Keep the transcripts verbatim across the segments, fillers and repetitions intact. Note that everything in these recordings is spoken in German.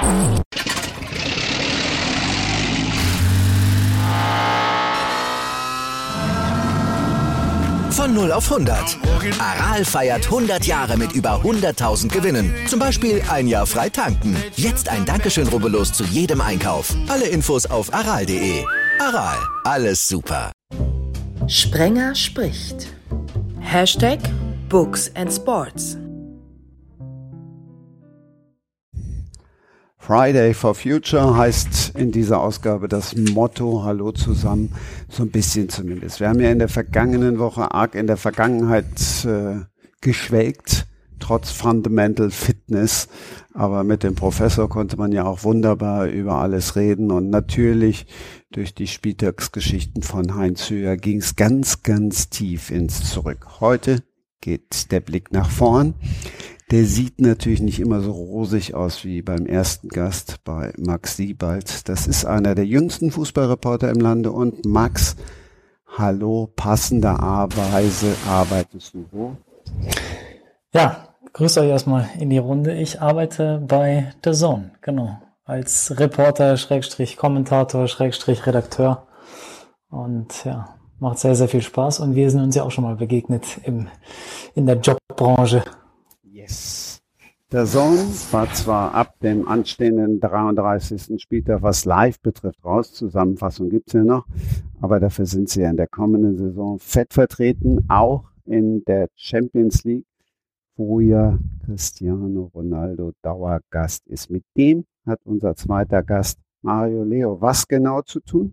Von null auf hundert. Aral feiert hundert Jahre mit über hunderttausend Gewinnen. Zum Beispiel ein Jahr frei tanken. Jetzt ein Dankeschön, rubbellos zu jedem Einkauf. Alle Infos auf aral punkt de. Aral, alles super. Sprenger spricht. Hashtag Books and Sports. Friday for Future heißt in dieser Ausgabe das Motto, hallo zusammen, so ein bisschen zumindest. Wir haben ja in der vergangenen Woche arg in der Vergangenheit äh, geschwelgt, trotz Fundamental Fitness, aber mit dem Professor konnte man ja auch wunderbar über alles reden und natürlich durch die Spieltagsgeschichten von Heinz Höher ging es ganz, ganz tief ins Zurück. Heute geht der Blick nach vorn. Der sieht natürlich nicht immer so rosig aus wie beim ersten Gast bei Max Siebald. Das ist einer der jüngsten Fußballreporter im Lande. Und Max, hallo, passenderweise arbeitest du wo? Ja, grüß euch erstmal in die Runde. Ich arbeite bei The Zone, genau, als Reporter, Schrägstrich Kommentator, Schrägstrich Redakteur. Und ja, macht sehr, sehr viel Spaß. Und wir sind uns ja auch schon mal begegnet im, in der Jobbranche. Yes. Der Zone war zwar ab dem anstehenden dreiunddreißigsten Spieltag, was live betrifft, raus. Zusammenfassung gibt's ja noch. Aber dafür sind sie ja in der kommenden Saison fett vertreten, auch in der Champions League, wo ja Cristiano Ronaldo Dauergast ist. Mit dem hat unser zweiter Gast Mario Leo was genau zu tun?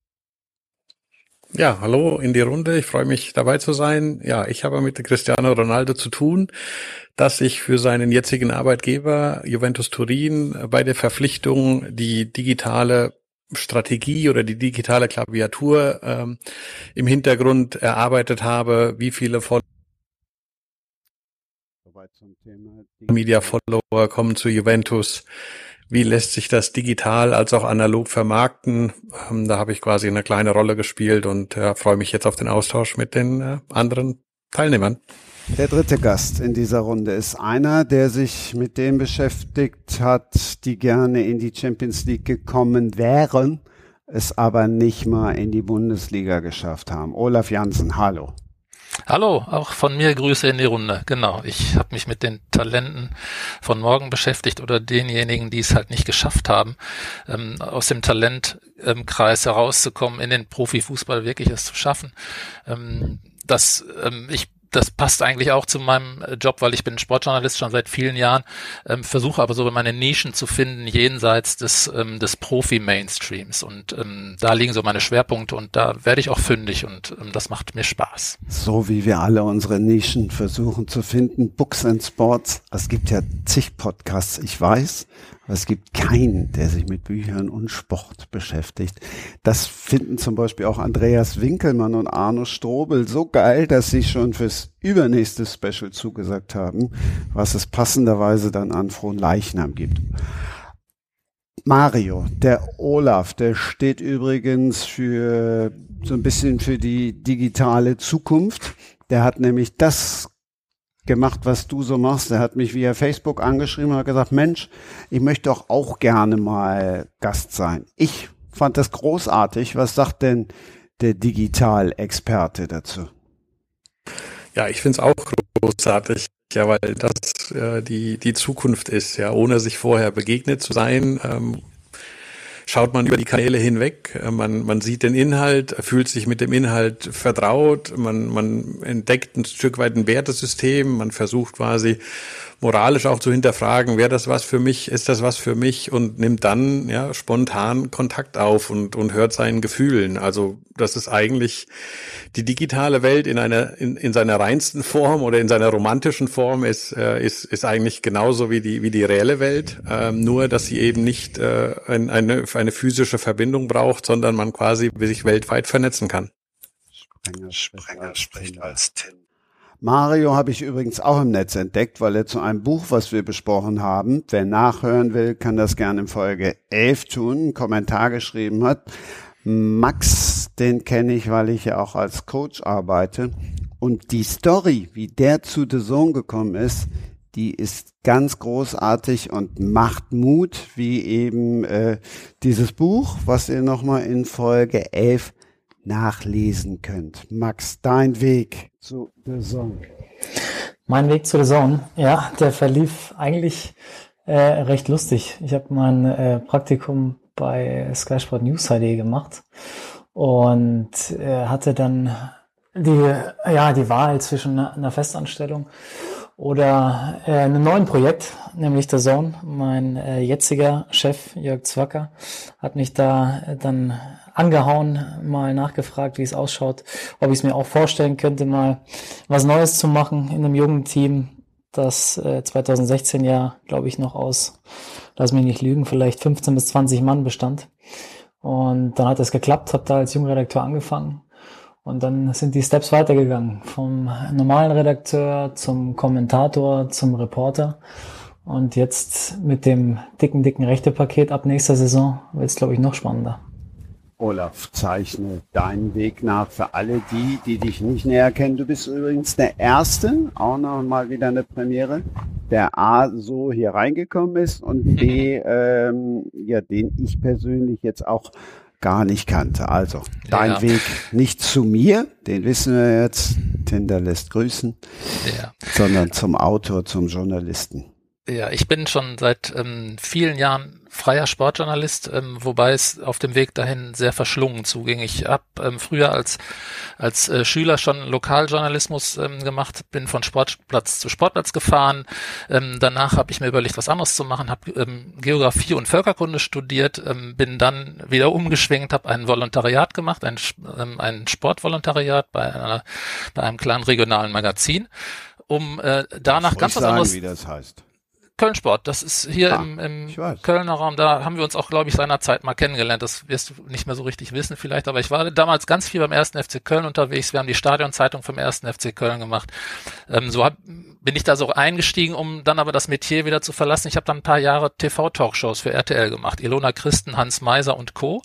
Ja, hallo in die Runde. Ich freue mich, dabei zu sein. Ja, ich habe mit Cristiano Ronaldo zu tun, dass sich für seinen jetzigen Arbeitgeber Juventus Turin bei der Verpflichtung die digitale Strategie oder die digitale Klaviatur ähm, im Hintergrund erarbeitet habe, wie viele Follower, Media Follower kommen zu Juventus. Wie lässt sich das digital als auch analog vermarkten? Ähm, da habe ich quasi eine kleine Rolle gespielt und äh, freue mich jetzt auf den Austausch mit den äh, anderen Teilnehmern. Der dritte Gast in dieser Runde ist einer, der sich mit dem beschäftigt hat, die gerne in die Champions League gekommen wären, es aber nicht mal in die Bundesliga geschafft haben. Olaf Jansen, hallo. Hallo, auch von mir Grüße in die Runde. Genau, ich habe mich mit den Talenten von morgen beschäftigt oder denjenigen, die es halt nicht geschafft haben, ähm, aus dem Talentkreis herauszukommen, in den Profifußball wirklich es zu schaffen. Ähm, das, ähm, ich Das passt eigentlich auch zu meinem Job, weil ich bin Sportjournalist schon seit vielen Jahren, ähm, versuche aber so meine Nischen zu finden jenseits des ähm, des Profi-Mainstreams und ähm, da liegen so meine Schwerpunkte und da werde ich auch fündig und ähm, das macht mir Spaß. So wie wir alle unsere Nischen versuchen zu finden, Books and Sports, es gibt ja zig Podcasts, ich weiß, aber es gibt keinen, der sich mit Büchern und Sport beschäftigt. Das finden zum Beispiel auch Andreas Winkelmann und Arno Strobel so geil, dass sie schon fürs übernächste Special zugesagt haben, was es passenderweise dann an Fronleichnam gibt. Mario, der Olaf, der steht übrigens für so ein bisschen für die digitale Zukunft. Der hat nämlich das gemacht, was du so machst. Er hat mich via Facebook angeschrieben und hat gesagt, Mensch, ich möchte doch auch gerne mal Gast sein. Ich fand das großartig. Was sagt denn der Digitalexperte dazu? Ja, ich finde es auch großartig, ja, weil das äh, die die Zukunft ist, ja, ohne sich vorher begegnet zu sein. Ähm, Schaut man über die Kanäle hinweg, man, man sieht den Inhalt, fühlt sich mit dem Inhalt vertraut, man, man entdeckt ein Stück weit ein Wertesystem, man versucht quasi moralisch auch zu hinterfragen, wäre das was für mich, ist das was für mich und nimmt dann ja spontan Kontakt auf und, und hört seinen Gefühlen. Also das ist eigentlich die digitale Welt in einer in, in seiner reinsten Form oder in seiner romantischen Form ist äh, ist ist eigentlich genauso wie die wie die reelle Welt, ähm, nur dass sie eben nicht äh, ein, eine eine physische Verbindung braucht, sondern man quasi sich weltweit vernetzen kann. Sprenger, Sprenger spricht als Tim. Mario habe ich übrigens auch im Netz entdeckt, weil er zu einem Buch, was wir besprochen haben, wer nachhören will, kann das gerne in Folge elf tun, einen Kommentar geschrieben hat. Max, den kenne ich, weil ich ja auch als Coach arbeite. Und die Story, wie der zu The Zone gekommen ist, die ist ganz großartig und macht Mut, wie eben äh, dieses Buch, was ihr nochmal in Folge elf nachlesen könnt. Max, dein Weg zu The Zone. Mein Weg zu The Zone, ja, der verlief eigentlich äh, recht lustig. Ich habe mein äh, Praktikum bei Sky Sport News H D gemacht und äh, hatte dann die, ja, die Wahl zwischen einer Festanstellung oder äh, einem neuen Projekt, nämlich The Zone. Mein äh, jetziger Chef, Jörg Zwacker, hat mich da äh, dann angehauen, mal nachgefragt, wie es ausschaut, ob ich es mir auch vorstellen könnte, mal was Neues zu machen in einem jungen Team, das äh, zwanzig sechzehn ja, glaube ich, noch aus, lass mich nicht lügen, vielleicht fünfzehn bis zwanzig Mann bestand. Und dann hat es geklappt, habe da als Jungredakteur angefangen. Und dann sind die Steps weitergegangen, vom normalen Redakteur zum Kommentator, zum Reporter. Und jetzt mit dem dicken, dicken Rechtepaket ab nächster Saison wird es, glaube ich, noch spannender. Olaf, zeichne deinen Weg nach für alle die, die dich nicht näher kennen. Du bist übrigens der Erste, auch noch mal wieder eine Premiere, der A, so hier reingekommen ist und B, ähm, ja, den ich persönlich jetzt auch gar nicht kannte. Also, dein ja. Weg nicht zu mir, den wissen wir jetzt, Tinder lässt grüßen, ja. sondern zum Autor, zum Journalisten. Ja, ich bin schon seit ähm, vielen Jahren freier Sportjournalist, ähm, wobei es auf dem Weg dahin sehr verschlungen zuging. Ich habe ähm, früher als als äh, Schüler schon Lokaljournalismus ähm, gemacht, bin von Sportplatz zu Sportplatz gefahren. Ähm, danach habe ich mir überlegt, was anderes zu machen, habe ähm, Geografie und Völkerkunde studiert, ähm, bin dann wieder umgeschwenkt, habe ein Volontariat gemacht, ein, ähm, ein Sportvolontariat bei, einer, bei einem kleinen regionalen Magazin, um äh, danach ganz was anderes... Wie das heißt. Köln-Sport, das ist hier ah, im, im Kölner Raum, da haben wir uns auch, glaube ich, seinerzeit mal kennengelernt. Das wirst du nicht mehr so richtig wissen vielleicht, aber ich war damals ganz viel beim ersten F C Köln unterwegs. Wir haben die Stadionzeitung vom ersten F C Köln gemacht. Ähm, so hab, bin ich da so eingestiegen, um dann aber das Metier wieder zu verlassen. Ich habe dann ein paar Jahre T V-Talkshows für R T L gemacht. Ilona Christen, Hans Meiser und Co.,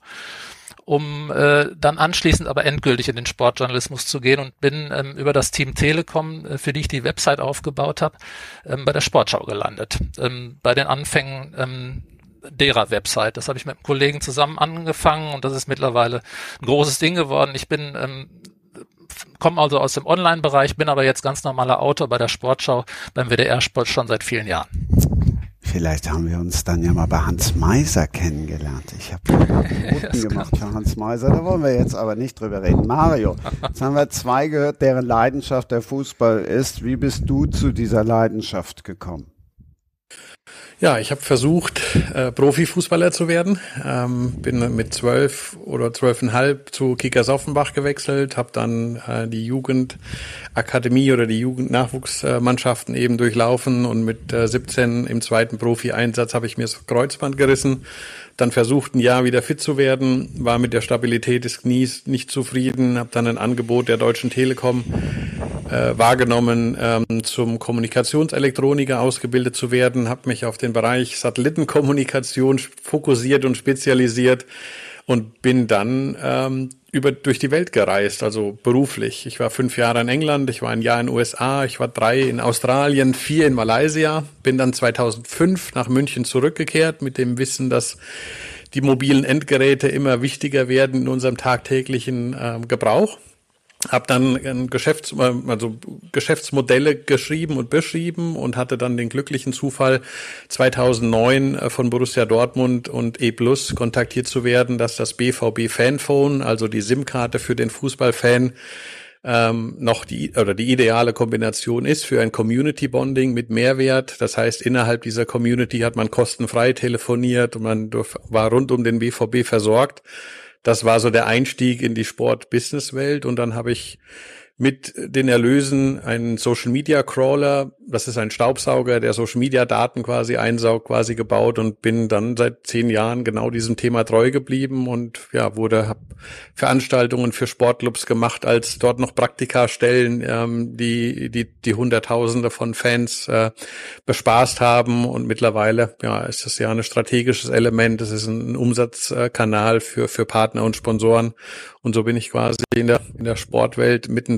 um äh, dann anschließend aber endgültig in den Sportjournalismus zu gehen und bin ähm, über das Team Telekom, äh, für die ich die Website aufgebaut habe, ähm, bei der Sportschau gelandet. Ähm, bei den Anfängen ähm, derer Website. Das habe ich mit einem Kollegen zusammen angefangen und das ist mittlerweile ein großes Ding geworden. Ich bin ähm, komme also aus dem Online-Bereich, bin aber jetzt ganz normaler Autor bei der Sportschau, beim W D R-Sport schon seit vielen Jahren. Vielleicht haben wir uns dann ja mal bei Hans Meiser kennengelernt. Ich habe Noten gemacht für Hans Meiser, da wollen wir jetzt aber nicht drüber reden. Mario, jetzt haben wir zwei gehört, deren Leidenschaft der Fußball ist. Wie bist du zu dieser Leidenschaft gekommen? Ja, ich habe versucht, äh, Profifußballer zu werden. Ähm, bin mit zwölf oder zwölfeinhalb zu Kickers Offenbach gewechselt, habe dann äh, die Jugendakademie oder die Jugendnachwuchsmannschaften eben durchlaufen und mit äh, siebzehn im zweiten Profi-Einsatz habe ich mir das Kreuzband gerissen. Dann versucht, ein Jahr wieder fit zu werden, war mit der Stabilität des Knies nicht zufrieden, habe dann ein Angebot der Deutschen Telekom äh, wahrgenommen, ähm, zum Kommunikationselektroniker ausgebildet zu werden, habe mich auf den Bereich Satellitenkommunikation fokussiert und spezialisiert und bin dann ähm, über durch die Welt gereist, also beruflich. Ich war fünf Jahre in England, ich war ein Jahr in den U S A, ich war drei in Australien, vier in Malaysia, bin dann zweitausendfünf nach München zurückgekehrt mit dem Wissen, dass die mobilen Endgeräte immer wichtiger werden in unserem tagtäglichen äh, Gebrauch. Hab dann ein Geschäfts-, also Geschäftsmodelle geschrieben und beschrieben und hatte dann den glücklichen Zufall, zweitausendneun von Borussia Dortmund und E Plus kontaktiert zu werden, dass das B V B Fanphone, also die SIM-Karte für den Fußballfan, ähm, noch die oder die ideale Kombination ist für ein Community Bonding mit Mehrwert. Das heißt, innerhalb dieser Community hat man kostenfrei telefoniert und man war rund um den B V B versorgt. Das war so der Einstieg in die Sport-Business-Welt und dann habe ich mit den Erlösen einen Social-Media-Crawler, das ist ein Staubsauger, der Social-Media-Daten quasi einsaugt, quasi gebaut und bin dann seit zehn Jahren genau diesem Thema treu geblieben und ja, wurde, hab Veranstaltungen für Sportclubs gemacht, als dort noch Praktikastellen, ähm, die die die Hunderttausende von Fans äh, bespaßt haben und mittlerweile ja ist das ja ein strategisches Element, es ist ein Umsatzkanal für für Partner und Sponsoren und so bin ich quasi in der in der Sportwelt mittendrin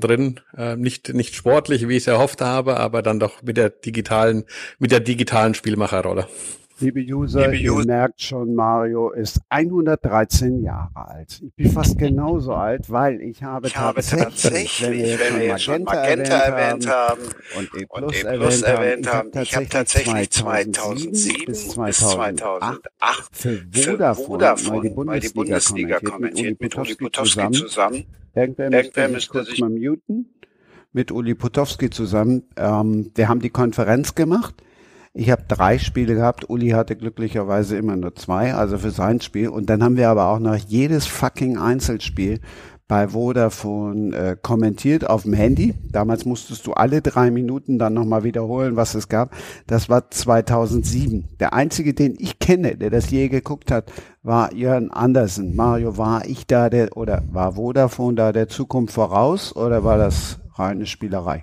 drin. Äh, nicht, nicht sportlich, wie ich es erhofft habe, aber dann doch mit der digitalen, mit der digitalen Spielmacherrolle. Liebe User, Liebe ihr User. merkt schon, Mario ist hundertdreizehn Jahre alt. Ich bin fast genauso alt, weil ich habe ich tatsächlich, habe tatsächlich, wenn wir jetzt schon Magenta, Magenta erwähnt haben und E Plus, und E Plus erwähnt haben, ich habe tatsächlich zweitausendsieben bis zweitausendacht für Vodafone mal die Bundesliga kommentiert mit Uli Potowski zusammen. Irgendwer müsste sich mal muten. Mit Uli Potowski zusammen. Ähm, wir haben die Konferenz gemacht. Ich habe drei Spiele gehabt. Uli hatte glücklicherweise immer nur zwei, also für sein Spiel. Und dann haben wir aber auch noch jedes fucking Einzelspiel bei Vodafone äh, kommentiert auf dem Handy. Damals musstest du alle drei Minuten dann nochmal wiederholen, was es gab. Das war zweitausendsieben. Der einzige, den ich kenne, der das je geguckt hat, war Jörn Andersen. Mario, war ich da der, oder war Vodafone da der Zukunft voraus, oder war das reine Spielerei?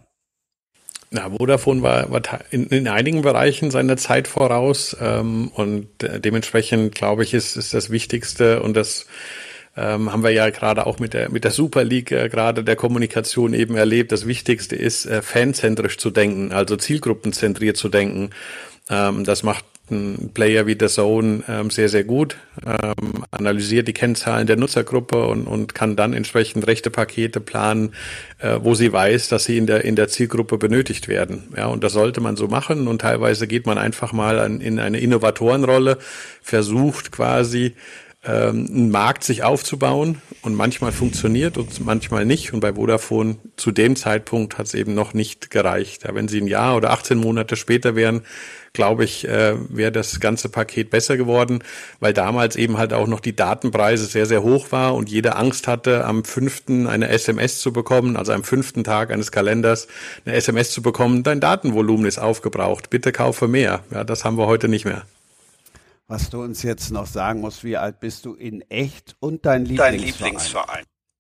Na, Vodafone war, war in, in einigen Bereichen seiner Zeit voraus, ähm, und äh, dementsprechend, glaube ich, ist, ist das Wichtigste, und das ähm, haben wir ja gerade auch mit der mit der Super League äh, gerade der Kommunikation eben erlebt. Das Wichtigste ist, äh, fanzentrisch zu denken, also zielgruppenzentriert zu denken. Ähm, das macht ein Player wie The Zone ähm, sehr, sehr gut, ähm, analysiert die Kennzahlen der Nutzergruppe und, und kann dann entsprechend rechte Pakete planen, äh, wo sie weiß, dass sie in der in der Zielgruppe benötigt werden. Ja, und das sollte man so machen, und teilweise geht man einfach mal an, in eine Innovatorenrolle, versucht quasi ähm, einen Markt sich aufzubauen, und manchmal funktioniert und manchmal nicht, und bei Vodafone zu dem Zeitpunkt hat es eben noch nicht gereicht. Ja, wenn sie ein Jahr oder achtzehn Monate später wären, glaube ich, äh, wäre das ganze Paket besser geworden, weil damals eben halt auch noch die Datenpreise sehr, sehr hoch war und jeder Angst hatte, am fünften eine S M S zu bekommen, also am fünften Tag eines Kalenders eine S M S zu bekommen, dein Datenvolumen ist aufgebraucht, bitte kaufe mehr. Ja, das haben wir heute nicht mehr. Was du uns jetzt noch sagen musst, wie alt bist du in echt und dein Lieblingsverein? Dein Lieblingsverein.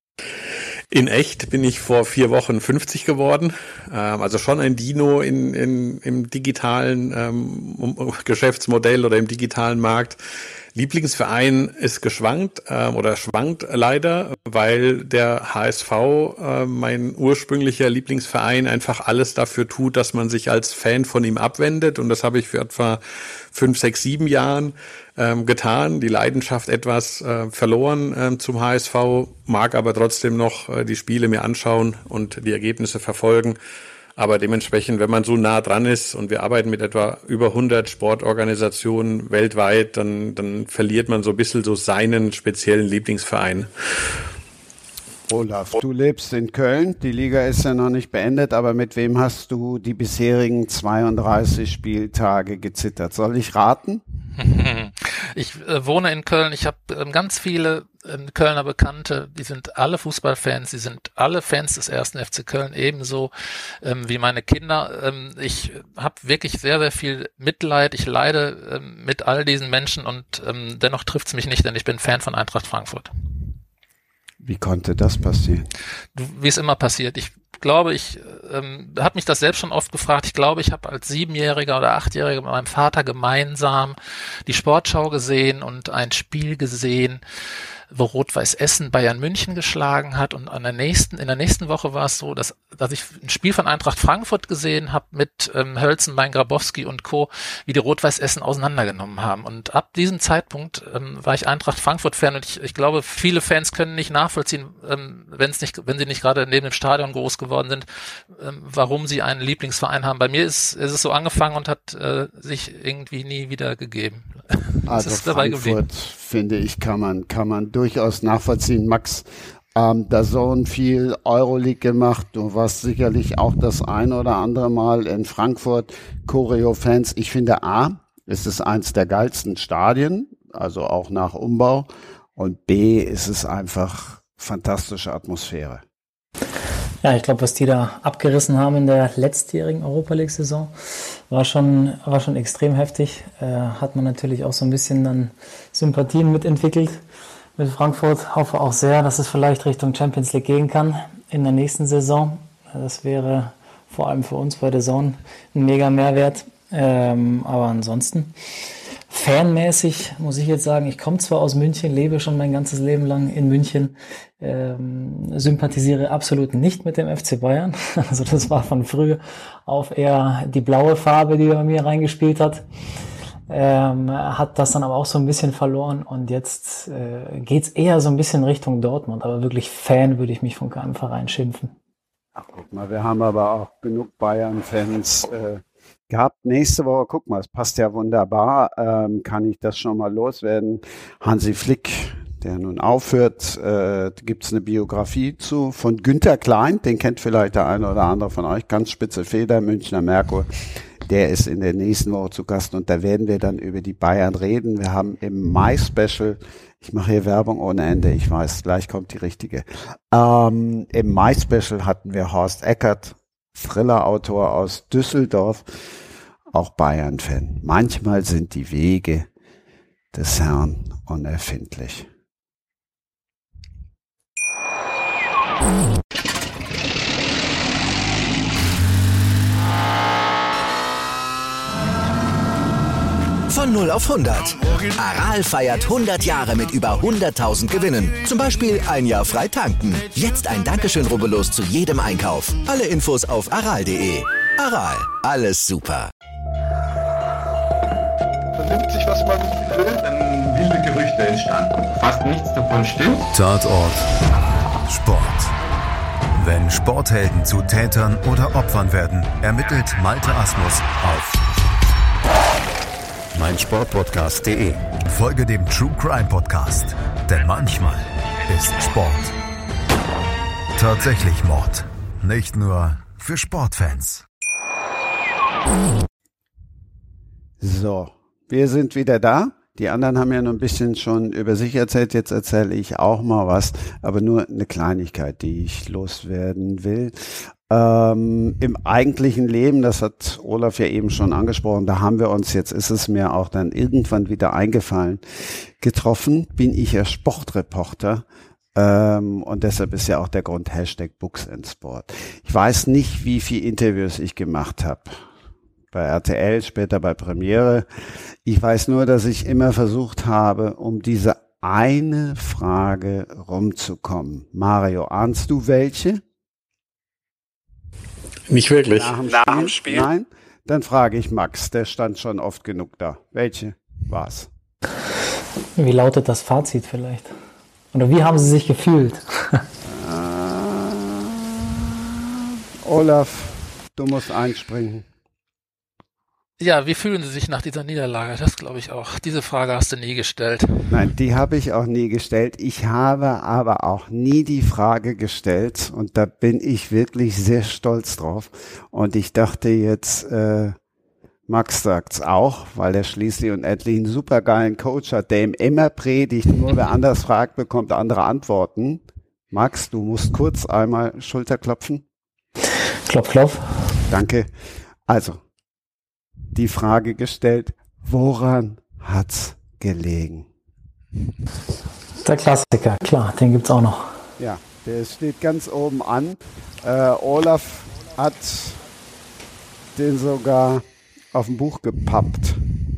In echt bin ich vor vier Wochen fünfzig geworden, ähm, also schon ein Dino in, in, im digitalen ähm, Geschäftsmodell oder im digitalen Markt. Lieblingsverein ist geschwankt ähm, oder schwankt leider, weil der H S V, äh, mein ursprünglicher Lieblingsverein, einfach alles dafür tut, dass man sich als Fan von ihm abwendet, und das habe ich für etwa fünf, sechs, sieben Jahren ähm, getan, die Leidenschaft etwas äh, verloren äh, zum H S V, mag aber trotzdem noch äh, die Spiele mir anschauen und die Ergebnisse verfolgen. Aber dementsprechend, wenn man so nah dran ist, und wir arbeiten mit etwa über hundert Sportorganisationen weltweit, dann, dann verliert man so ein bisschen so seinen speziellen Lieblingsverein. Olaf, du lebst in Köln, die Liga ist ja noch nicht beendet, aber mit wem hast du die bisherigen zweiunddreißig Spieltage gezittert? Soll ich raten? Ich äh, wohne in Köln, ich habe ähm, ganz viele ähm, Kölner Bekannte, die sind alle Fußballfans, die sind alle Fans des ersten F C Köln, ebenso ähm, wie meine Kinder. Ähm, ich habe wirklich sehr, sehr viel Mitleid, ich leide ähm, mit all diesen Menschen, und ähm, dennoch trifft es mich nicht, denn ich bin Fan von Eintracht Frankfurt. Wie konnte das passieren? Du, wie es immer passiert. Ich glaube, ich ähm, habe mich das selbst schon oft gefragt. Ich glaube, ich habe als Siebenjähriger oder Achtjähriger mit meinem Vater gemeinsam die Sportschau gesehen und ein Spiel gesehen, wo Rot-Weiß Essen Bayern München geschlagen hat, und an der nächsten, in der nächsten Woche war es so, dass, dass ich ein Spiel von Eintracht Frankfurt gesehen habe mit ähm, Hölzenbein, Grabowski und Co., wie die Rot-Weiß Essen auseinandergenommen haben. Und ab diesem Zeitpunkt ähm, war ich Eintracht Frankfurt-Fan, und ich, ich glaube, viele Fans können nicht nachvollziehen, ähm, wenn es nicht, wenn sie nicht gerade neben dem Stadion groß geworden sind, ähm, warum sie einen Lieblingsverein haben. Bei mir ist, ist es so angefangen und hat äh, sich irgendwie nie wieder gegeben. Also ist dabei Frankfurt, finde ich, kann man, kann man durchaus nachvollziehen. Max, ähm, da so viel Euroleague gemacht. Du warst sicherlich auch das ein oder andere Mal in Frankfurt. Choreo-Fans, ich finde A, ist es eins der geilsten Stadien, also auch nach Umbau. Und B, ist es einfach fantastische Atmosphäre. Ja, ich glaube, was die da abgerissen haben in der letztjährigen Europa League-Saison, war schon, war schon extrem heftig. Äh, hat man natürlich auch so ein bisschen dann Sympathien mitentwickelt mit Frankfurt. Hoffe auch sehr, dass es vielleicht Richtung Champions League gehen kann in der nächsten Saison. Das wäre vor allem für uns bei der Zone ein mega Mehrwert. Ähm, aber ansonsten fanmäßig muss ich jetzt sagen, ich komme zwar aus München, lebe schon mein ganzes Leben lang in München, ähm, sympathisiere absolut nicht mit dem F C Bayern. Also das war von früh auf eher die blaue Farbe, die bei mir reingespielt hat. Ähm, hat das dann aber auch so ein bisschen verloren und jetzt äh, geht's eher so ein bisschen Richtung Dortmund, aber wirklich Fan würde ich mich von keinem Verein schimpfen. Ach, guck mal, wir haben aber auch genug Bayern-Fans äh, gehabt. Nächste Woche, guck mal, es passt ja wunderbar, ähm, kann ich das schon mal loswerden. Hansi Flick, der nun aufhört, äh, gibt's eine Biografie zu von Günter Klein, den kennt vielleicht der eine oder andere von euch, ganz spitze Feder, Münchner Merkur. Der ist in der nächsten Woche zu Gast und da werden wir dann über die Bayern reden. Wir haben im Mai-Special, ich mache hier Werbung ohne Ende, ich weiß, gleich kommt die richtige. Ähm, Im Mai-Special hatten wir Horst Eckert, Thriller-Autor aus Düsseldorf, auch Bayern-Fan. Manchmal sind die Wege des Herrn unerfindlich. Von null auf hundert. Aral feiert hundert Jahre mit über hunderttausend Gewinnen. Zum Beispiel ein Jahr frei tanken. Jetzt ein Dankeschön, rubbellos zu jedem Einkauf. Alle Infos auf aral punkt de. Aral, alles super. Man nimmt sich, was man will, dann wilde Gerüchte entstanden. Fast nichts davon stimmt. Tatort Sport. Wenn Sporthelden zu Tätern oder Opfern werden, ermittelt Malte Asmus auf meinsportpodcast punkt de. Folge dem True Crime Podcast, denn manchmal ist Sport tatsächlich Mord. Nicht nur für Sportfans. So, wir sind wieder da. Die anderen haben ja noch ein bisschen schon über sich erzählt. Jetzt erzähle ich auch mal was, aber nur eine Kleinigkeit, die ich loswerden will. Ähm, im eigentlichen Leben, das hat Olaf ja eben schon angesprochen, da haben wir uns, jetzt ist es mir auch dann irgendwann wieder eingefallen, getroffen, bin ich ja Sportreporter, ähm, und deshalb ist ja auch der Grund Hashtag Books and Sport. Ich weiß nicht, wie viele Interviews ich gemacht habe. Bei R T L, später bei Premiere. Ich weiß nur, dass ich immer versucht habe, um diese eine Frage rumzukommen. Mario, ahnst du welche? Nicht wirklich. Nach dem, Nach dem Spiel? Spiel? Nein? Dann frage ich Max, der stand schon oft genug da. Welche war's? Wie lautet das Fazit vielleicht? Oder wie haben Sie sich gefühlt? äh, Olaf, du musst einspringen. Ja, wie fühlen Sie sich nach dieser Niederlage? Das glaube ich auch. Diese Frage hast du nie gestellt. Nein, die habe ich auch nie gestellt. Ich habe aber auch nie die Frage gestellt und da bin ich wirklich sehr stolz drauf. Und ich dachte jetzt, äh, Max sagt's auch, weil er schließlich und endlich einen supergeilen Coach hat, der ihm immer predigt, nur wer anders fragt, bekommt andere Antworten. Max, du musst kurz einmal Schulter klopfen. Klopf, klopf. Danke. Also, die Frage gestellt, woran hat's gelegen? Der Klassiker, klar, den gibt's auch noch. Ja, der steht ganz oben an. Äh, Olaf hat den sogar auf dem Buch gepappt.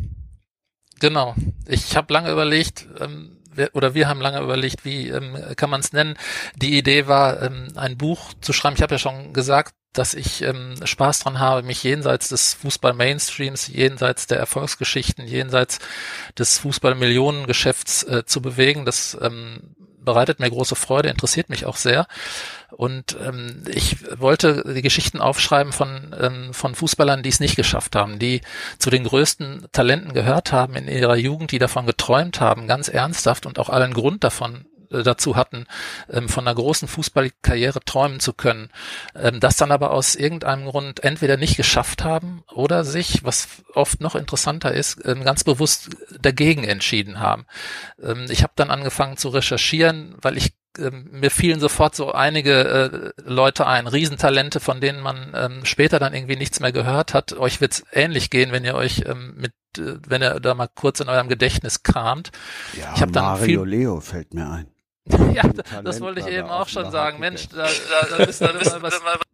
Genau. Ich habe lange überlegt, ähm, wir, oder wir haben lange überlegt, wie ähm, kann man es nennen. Die Idee war, ähm, ein Buch zu schreiben. Ich habe ja schon gesagt, dass ich ähm, Spaß dran habe, mich jenseits des Fußball-Mainstreams, jenseits der Erfolgsgeschichten, jenseits des Fußball-Millionengeschäfts äh, zu bewegen. Das ähm, bereitet mir große Freude, interessiert mich auch sehr. Und ähm, ich wollte die Geschichten aufschreiben von ähm, von Fußballern, die es nicht geschafft haben, die zu den größten Talenten gehört haben in ihrer Jugend, die davon geträumt haben, ganz ernsthaft und auch allen Grund davon dazu hatten, von einer großen Fußballkarriere träumen zu können, das dann aber aus irgendeinem Grund entweder nicht geschafft haben oder sich, was oft noch interessanter ist, ganz bewusst dagegen entschieden haben. Ich habe dann angefangen zu recherchieren, weil ich mir fielen sofort so einige äh, Leute ein, Riesentalente, von denen man ähm, später dann irgendwie nichts mehr gehört hat. Euch wird's ähnlich gehen, wenn ihr euch ähm, mit, äh, wenn ihr da mal kurz in eurem Gedächtnis kramt. Ja, ich hab dann Mario viel, Leo fällt mir ein. Ja, das wollte ich eben auch schon sagen. Mensch, da, da, da bist du immer was.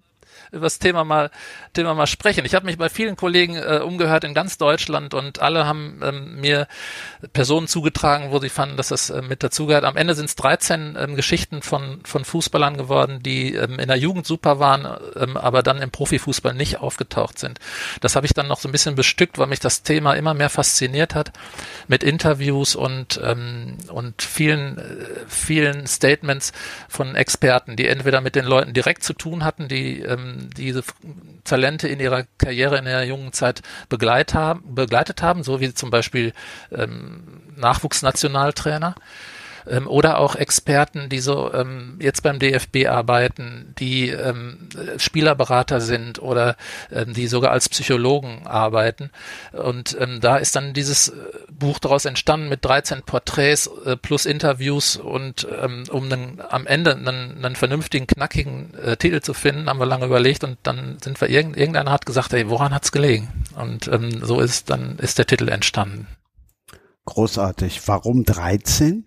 über das Thema mal, Thema mal sprechen. Ich habe mich bei vielen Kollegen äh, umgehört in ganz Deutschland und alle haben ähm, mir Personen zugetragen, wo sie fanden, dass das äh, mit dazugehört. Am Ende sind es dreizehn ähm, Geschichten von von Fußballern geworden, die ähm, in der Jugend super waren, ähm, aber dann im Profifußball nicht aufgetaucht sind. Das habe ich dann noch so ein bisschen bestückt, weil mich das Thema immer mehr fasziniert hat, mit Interviews und ähm, und vielen äh, vielen Statements von Experten, die entweder mit den Leuten direkt zu tun hatten, die ähm, diese Talente in ihrer Karriere in der jungen Zeit begleit haben, begleitet haben, so wie zum Beispiel ähm, Nachwuchsnationaltrainer. Ähm, oder auch Experten, die so ähm, jetzt beim D F B arbeiten, die ähm, Spielerberater sind oder ähm, die sogar als Psychologen arbeiten. Und ähm, da ist dann dieses Buch daraus entstanden mit dreizehn Porträts äh, plus Interviews und ähm, um dann am Ende einen, einen vernünftigen, knackigen äh, Titel zu finden, haben wir lange überlegt und dann sind wir, irgend, irgendeiner hat gesagt, hey, woran hat's gelegen? Und ähm, so ist dann ist der Titel entstanden. Großartig. Warum dreizehn?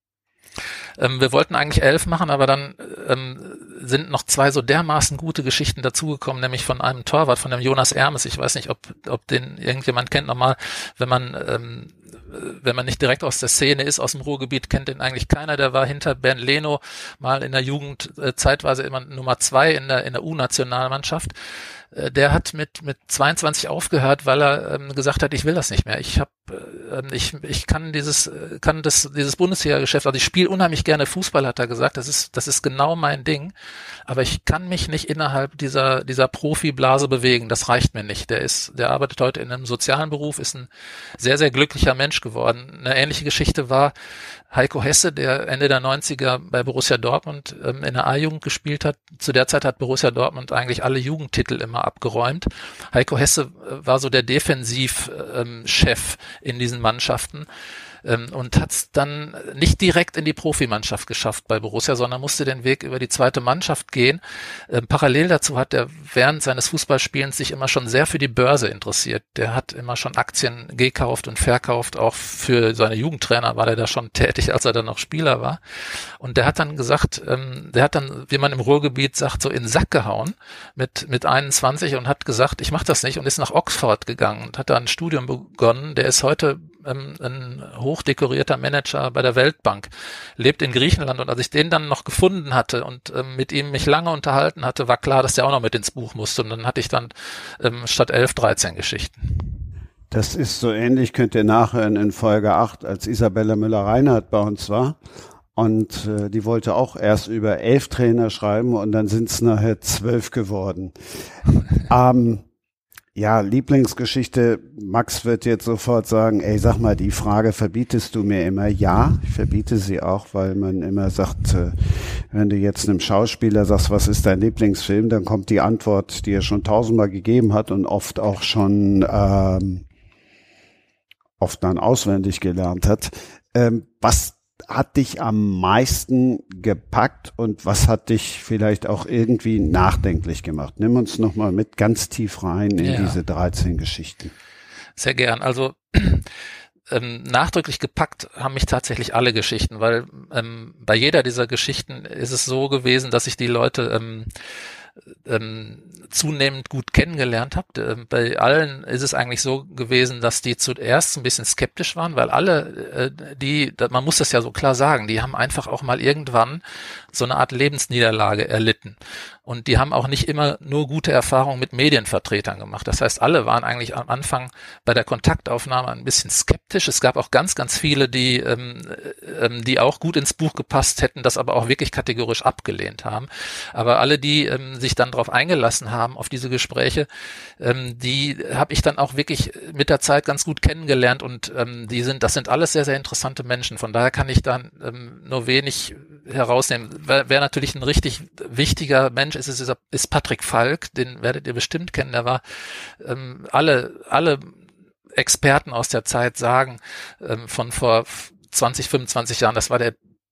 Ähm, wir wollten eigentlich elf machen, aber dann ähm, sind noch zwei so dermaßen gute Geschichten dazugekommen, nämlich von einem Torwart, von dem Jonas Ermes. Ich weiß nicht, ob ob den irgendjemand kennt. Nochmal, wenn man ähm, wenn man nicht direkt aus der Szene ist, aus dem Ruhrgebiet, kennt den eigentlich keiner. Der war hinter Bernd Leno mal in der Jugend äh, zeitweise immer Nummer zwei in der in der U-Nationalmannschaft. Der hat mit mit zweiundzwanzig aufgehört, weil er ähm, gesagt hat, ich will das nicht mehr. Ich habe, äh, ich ich kann dieses kann das dieses Bundesliga-Geschäft, also ich spiele unheimlich gerne Fußball, hat er gesagt. Das ist das ist genau mein Ding, aber ich kann mich nicht innerhalb dieser dieser Profiblase bewegen. Das reicht mir nicht. Der ist, der arbeitet heute in einem sozialen Beruf, ist ein sehr sehr glücklicher Mensch geworden. Eine ähnliche Geschichte war Heiko Hesse, der Ende der neunziger bei Borussia Dortmund ähm, in der A-Jugend gespielt hat. Zu der Zeit hat Borussia Dortmund eigentlich alle Jugendtitel immer abgeräumt. Heiko Hesse äh, war so der Defensivchef ähm, in diesen Mannschaften ähm, und hat es dann nicht direkt in die Profimannschaft geschafft bei Borussia, sondern musste den Weg über die zweite Mannschaft gehen. Ähm, parallel dazu hat er während seines Fußballspielens sich immer schon sehr für die Börse interessiert. Der hat immer schon Aktien gekauft und verkauft, auch für seine Jugendtrainer war der da schon tätig, als er dann noch Spieler war. Und der hat dann gesagt, ähm, der hat dann, wie man im Ruhrgebiet sagt, so in den Sack gehauen mit mit einundzwanzig und hat gesagt, ich mache das nicht, und ist nach Oxford gegangen und hat da ein Studium begonnen. Der ist heute ähm, ein hochdekorierter Manager bei der Weltbank, lebt in Griechenland, und als ich den dann noch gefunden hatte und ähm, mit ihm mich lange unterhalten hatte, war klar, dass der auch noch mit ins Buch musste, und dann hatte ich dann ähm, statt elf, dreizehn Geschichten. Das ist so ähnlich, könnt ihr nachhören in Folge acht, als Isabella Müller-Reinhardt bei uns war. Und äh, die wollte auch erst über elf Trainer schreiben und dann sind es nachher zwölf geworden. ähm, ja, Lieblingsgeschichte, Max wird jetzt sofort sagen, ey, sag mal, die Frage verbietest du mir immer? Ja, ich verbiete sie auch, weil man immer sagt, äh, wenn du jetzt einem Schauspieler sagst, was ist dein Lieblingsfilm, dann kommt die Antwort, die er schon tausendmal gegeben hat und oft auch schon ähm, oft dann auswendig gelernt hat. Ähm, was hat dich am meisten gepackt und was hat dich vielleicht auch irgendwie nachdenklich gemacht? Nimm uns nochmal mit ganz tief rein in ja. diese dreizehn Geschichten. Sehr gern. Also ähm, nachdrücklich gepackt haben mich tatsächlich alle Geschichten, weil ähm, bei jeder dieser Geschichten ist es so gewesen, dass ich die Leute ähm, ähm, zunehmend gut kennengelernt habe. Bei allen ist es eigentlich so gewesen, dass die zuerst ein bisschen skeptisch waren, weil alle, äh, die, man muss das ja so klar sagen, die haben einfach auch mal irgendwann so eine Art Lebensniederlage erlitten. Und die haben auch nicht immer nur gute Erfahrungen mit Medienvertretern gemacht. Das heißt, alle waren eigentlich am Anfang bei der Kontaktaufnahme ein bisschen skeptisch. Es gab auch ganz, ganz viele, die, ähm, ähm, die auch gut ins Buch gepasst hätten, das aber auch wirklich kategorisch abgelehnt haben. Aber alle, die ähm, sich dann darauf eingelassen haben, auf diese Gespräche, ähm, die habe ich dann auch wirklich mit der Zeit ganz gut kennengelernt, und ähm, die sind, das sind alles sehr, sehr interessante Menschen. Von daher kann ich dann ähm, nur wenig herausnehmen. Wer, wer natürlich ein richtig wichtiger Mensch ist, ist, ist Patrick Falk, den werdet ihr bestimmt kennen. Der war ähm, alle, alle Experten aus der Zeit sagen, ähm, von vor zwanzig, fünfundzwanzig Jahren, das war der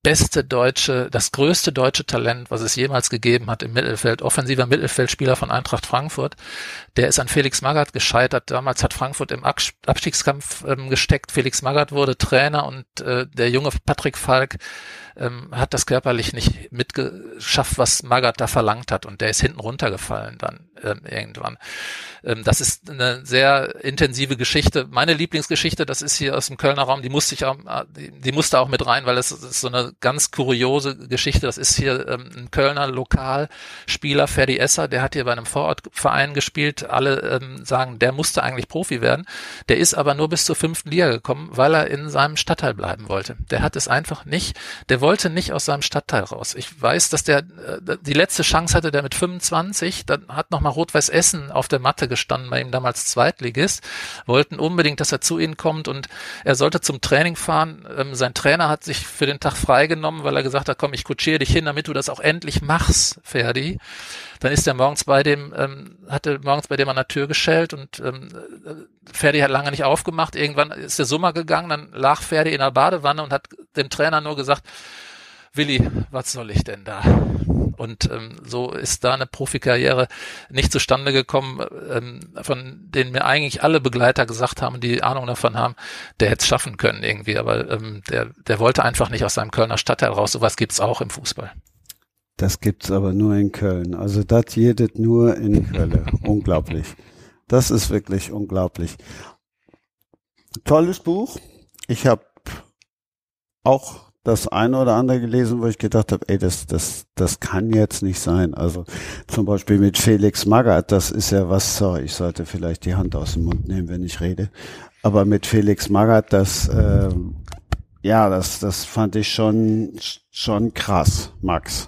beste deutsche, das größte deutsche Talent, was es jemals gegeben hat im Mittelfeld, offensiver Mittelfeldspieler von Eintracht Frankfurt. Der ist an Felix Magath gescheitert. Damals hat Frankfurt im Abstiegskampf ähm, gesteckt. Felix Magath wurde Trainer und äh, der junge Patrick Falk ähm, hat das körperlich nicht mitgeschafft, was Magath da verlangt hat. Und der ist hinten runtergefallen dann ähm, irgendwann. Ähm, das ist eine sehr intensive Geschichte. Meine Lieblingsgeschichte, das ist hier aus dem Kölner Raum, die musste ich auch, die, die musste auch mit rein, weil das ist so eine ganz kuriose Geschichte. Das ist hier ähm, ein Kölner Lokalspieler, Ferdi Esser, der hat hier bei einem Vorortverein gespielt. Alle ähm, sagen, der musste eigentlich Profi werden. Der ist aber nur bis zur fünften Liga gekommen, weil er in seinem Stadtteil bleiben wollte. Der hat es einfach nicht, der wollte nicht aus seinem Stadtteil raus. Ich weiß, dass der äh, die letzte Chance hatte, der mit fünfundzwanzig, dann hat nochmal Rot-Weiß Essen auf der Matte gestanden, bei ihm damals Zweitligist, wollten unbedingt, dass er zu ihnen kommt und er sollte zum Training fahren. Ähm, sein Trainer hat sich für den Tag freigenommen, weil er gesagt hat, komm, ich kutschiere dich hin, damit du das auch endlich machst, Ferdi. Dann ist er morgens bei dem, ähm, hatte morgens bei dem an der Tür geschellt und ähm, Ferdi hat lange nicht aufgemacht. Irgendwann ist der Sommer gegangen, dann lag Ferdi in der Badewanne und hat dem Trainer nur gesagt, Willi, was soll ich denn da? Und ähm, so ist da eine Profikarriere nicht zustande gekommen, ähm, von denen mir eigentlich alle Begleiter gesagt haben, die Ahnung davon haben, der hätte es schaffen können irgendwie. Aber ähm, der, der wollte einfach nicht aus seinem Kölner Stadtteil raus. Sowas gibt's auch im Fußball. Das gibt's aber nur in Köln. Also das jedet nur in Köln. Unglaublich. Das ist wirklich unglaublich. Tolles Buch. Ich habe auch das eine oder andere gelesen, wo ich gedacht habe, ey, das, das, das kann jetzt nicht sein. Also zum Beispiel mit Felix Magath, das ist ja was, sorry, ich sollte vielleicht die Hand aus dem Mund nehmen, wenn ich rede. Aber mit Felix Magath, das, äh, ja, das, das fand ich schon, schon krass, Max.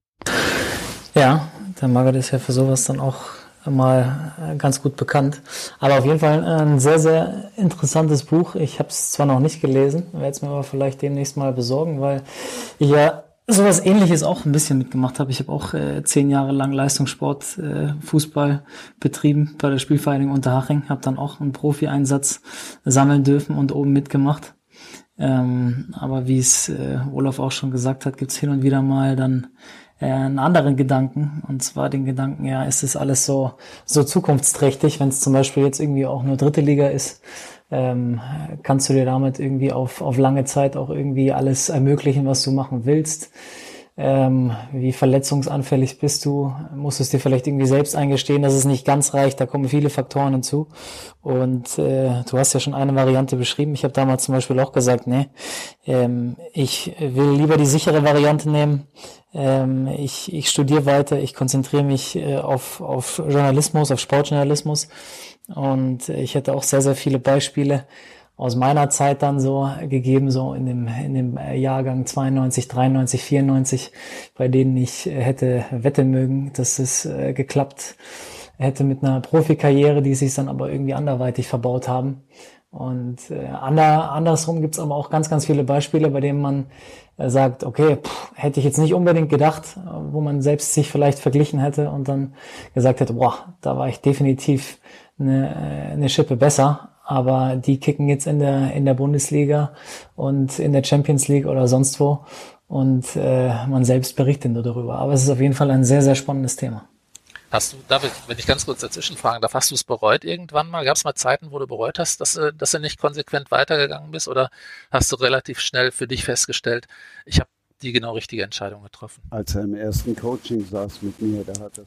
Ja, der Magath ist ja für sowas dann auch mal ganz gut bekannt. Aber auf jeden Fall ein sehr, sehr interessantes Buch. Ich habe es zwar noch nicht gelesen, werde es mir aber vielleicht demnächst mal besorgen, weil ich ja sowas Ähnliches auch ein bisschen mitgemacht habe. Ich habe auch äh, zehn Jahre lang Leistungssport, äh, Fußball betrieben bei der Spielvereinigung Unterhaching. Habe dann auch einen Profi-Einsatz sammeln dürfen und oben mitgemacht. Ähm, aber wie es äh, Olaf auch schon gesagt hat, gibt es hin und wieder mal dann einen anderen Gedanken, und zwar den Gedanken, ja, ist es alles so so zukunftsträchtig, wenn es zum Beispiel jetzt irgendwie auch nur dritte Liga ist, ähm, kannst du dir damit irgendwie auf auf lange Zeit auch irgendwie alles ermöglichen, was du machen willst? Ähm, wie verletzungsanfällig bist du? Musst du es dir vielleicht irgendwie selbst eingestehen, dass es nicht ganz reicht? Da kommen viele Faktoren hinzu. Und äh, du hast ja schon eine Variante beschrieben. Ich habe damals zum Beispiel auch gesagt, nee, ähm, ich will lieber die sichere Variante nehmen. Ähm, ich, ich studiere weiter, ich konzentriere mich äh, auf, auf Journalismus, auf Sportjournalismus. Und ich hätte auch sehr, sehr viele Beispiele aus meiner Zeit dann so gegeben, so in dem in dem Jahrgang zweiundneunzig, dreiundneunzig, vierundneunzig, bei denen ich hätte wetten mögen, dass es äh, geklappt hätte mit einer Profikarriere, die sich dann aber irgendwie anderweitig verbaut haben. Und äh, ander, andersrum gibt's aber auch ganz, ganz viele Beispiele, bei denen man äh, sagt, okay, pff, hätte ich jetzt nicht unbedingt gedacht, wo man selbst sich vielleicht verglichen hätte und dann gesagt hätte, boah, da war ich definitiv eine, eine Schippe besser. Aber die kicken jetzt in der in der Bundesliga und in der Champions League oder sonst wo und äh, man selbst berichtet nur darüber. Aber es ist auf jeden Fall ein sehr, sehr spannendes Thema. Hast du, David, wenn ich ganz kurz dazwischen fragen darf, hast du es bereut irgendwann mal? Gab es mal Zeiten, wo du bereut hast, dass, dass du nicht konsequent weitergegangen bist? Oder hast du relativ schnell für dich festgestellt, ich habe die genau richtige Entscheidung getroffen? Als er im ersten Coaching saß mit mir, da hat das...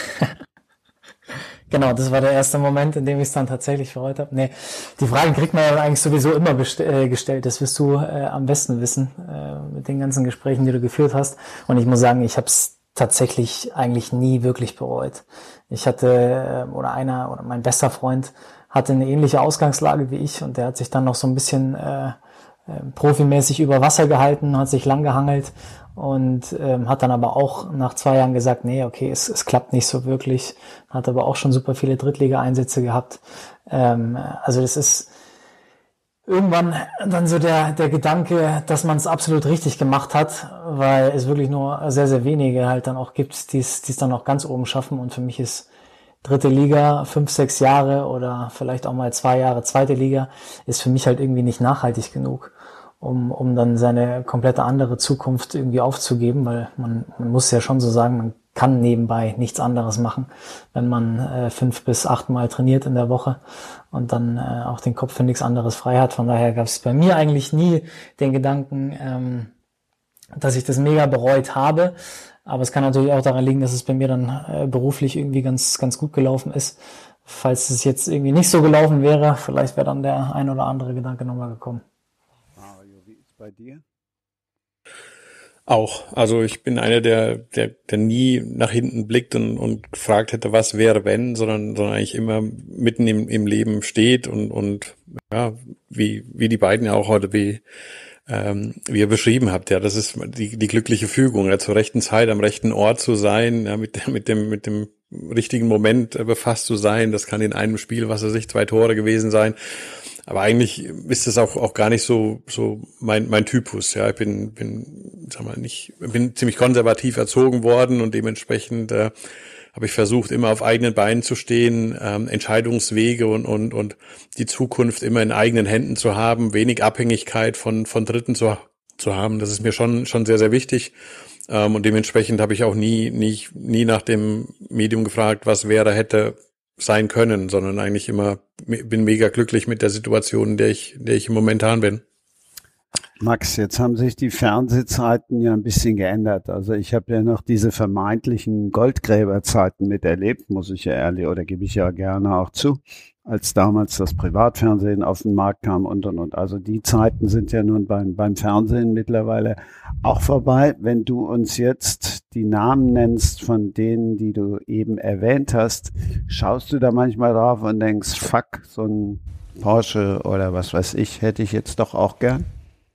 Genau, das war der erste Moment, in dem ich es dann tatsächlich bereut habe. Nee, die Frage kriegt man ja eigentlich sowieso immer best- äh, gestellt. Das wirst du äh, am besten wissen, äh, mit den ganzen Gesprächen, die du geführt hast. Und ich muss sagen, ich habe es tatsächlich eigentlich nie wirklich bereut. Ich hatte, äh, oder einer, oder mein bester Freund hatte eine ähnliche Ausgangslage wie ich und der hat sich dann noch so ein bisschen äh, äh, profimäßig über Wasser gehalten, hat sich lang gehangelt und ähm, hat dann aber auch nach zwei Jahren gesagt, nee, okay, es, es klappt nicht so wirklich, hat aber auch schon super viele Drittliga-Einsätze gehabt. Ähm, also das ist irgendwann dann so der der Gedanke, dass man es absolut richtig gemacht hat, weil es wirklich nur sehr, sehr wenige halt dann auch gibt, die es dann auch ganz oben schaffen. Und für mich ist dritte Liga, fünf, sechs Jahre oder vielleicht auch mal zwei Jahre zweite Liga, ist für mich halt irgendwie nicht nachhaltig genug. um, um dann seine komplette andere Zukunft irgendwie aufzugeben, weil man, man muss ja schon so sagen, man kann nebenbei nichts anderes machen, wenn man äh, fünf bis acht Mal trainiert in der Woche und dann äh, auch den Kopf für nichts anderes frei hat. Von daher gab es bei mir eigentlich nie den Gedanken, ähm, dass ich das mega bereut habe. Aber es kann natürlich auch daran liegen, dass es bei mir dann äh, beruflich irgendwie ganz ganz gut gelaufen ist. Falls es jetzt irgendwie nicht so gelaufen wäre, vielleicht wäre dann der ein oder andere Gedanke nochmal gekommen. Mario, wie ist bei dir? Auch. Also ich bin einer, der, der, der nie nach hinten blickt und, und gefragt hätte, was wäre wenn, sondern, sondern eigentlich immer mitten im, im Leben steht und, und, ja, wie, wie die beiden ja auch heute, wie, ähm, wie ihr beschrieben habt, ja, das ist die, die glückliche Fügung, ja, zur rechten Zeit am rechten Ort zu sein, ja, mit, mit dem, mit dem richtigen Moment äh, befasst zu sein. Das kann in einem Spiel, was weiß ich, zwei Tore gewesen sein. Aber eigentlich ist das auch auch gar nicht so so mein mein Typus. Ja, ich bin bin sag mal nicht bin ziemlich konservativ erzogen worden und dementsprechend äh, habe ich versucht, immer auf eigenen Beinen zu stehen, ähm, Entscheidungswege und und und die Zukunft immer in eigenen Händen zu haben, wenig Abhängigkeit von von Dritten zu zu haben. Das ist mir schon schon sehr sehr wichtig. Ähm, und dementsprechend habe ich auch nie nie nie nach dem Medium gefragt, was wäre hätte sein können, sondern eigentlich immer bin mega glücklich mit der Situation, in der ich, in der ich momentan bin. Max, jetzt haben sich die Fernsehzeiten ja ein bisschen geändert. Also ich habe ja noch diese vermeintlichen Goldgräberzeiten miterlebt, muss ich ja ehrlich, oder gebe ich ja gerne auch zu, als damals das Privatfernsehen auf den Markt kam und und und. Also die Zeiten sind ja nun beim beim Fernsehen mittlerweile auch vorbei. Wenn du uns jetzt die Namen nennst von denen, die du eben erwähnt hast, schaust du da manchmal drauf und denkst, fuck, so ein Porsche oder was weiß ich, hätte ich jetzt doch auch gern?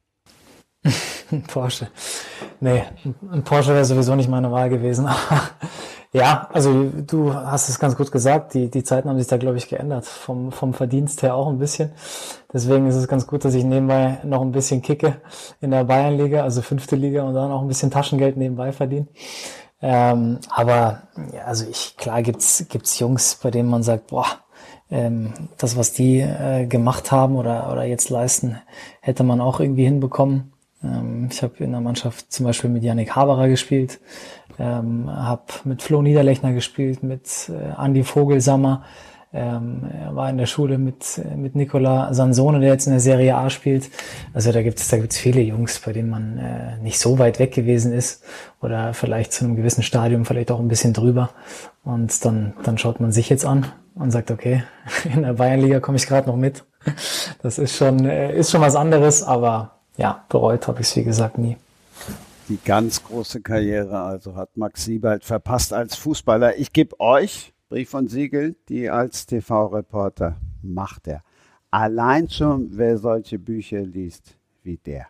Ein Porsche. Nee, ein Porsche wäre sowieso nicht meine Wahl gewesen. Ja, also du hast es ganz gut gesagt, die die Zeiten haben sich da, glaube ich, geändert, vom vom Verdienst her auch ein bisschen. Deswegen ist es ganz gut, dass ich nebenbei noch ein bisschen kicke in der Bayernliga, also fünfte Liga, und dann auch ein bisschen Taschengeld nebenbei verdiene. Ähm, aber ja, also ich klar gibt's gibt's Jungs, bei denen man sagt, boah, ähm, das, was die äh, gemacht haben oder oder jetzt leisten, hätte man auch irgendwie hinbekommen. Ähm, ich habe in der Mannschaft zum Beispiel mit Yannick Haberer gespielt, ähm, habe mit Flo Niederlechner gespielt, mit äh, Andi Vogelsammer, ähm, er war in der Schule mit äh, mit Nicola Sansone, der jetzt in der Serie A spielt. Also da gibt's da gibt's viele Jungs, bei denen man äh, nicht so weit weg gewesen ist oder vielleicht zu einem gewissen Stadium vielleicht auch ein bisschen drüber. Und dann dann schaut man sich jetzt an und sagt, okay, in der Bayernliga komme ich gerade noch mit. Das ist schon äh, ist schon was anderes, aber ja, bereut habe ich es, wie gesagt, nie. Die ganz große Karriere also hat Max Siebald verpasst als Fußballer. Ich gebe euch Brief und Siegel, die als T V-Reporter macht er. Allein schon, wer solche Bücher liest wie der.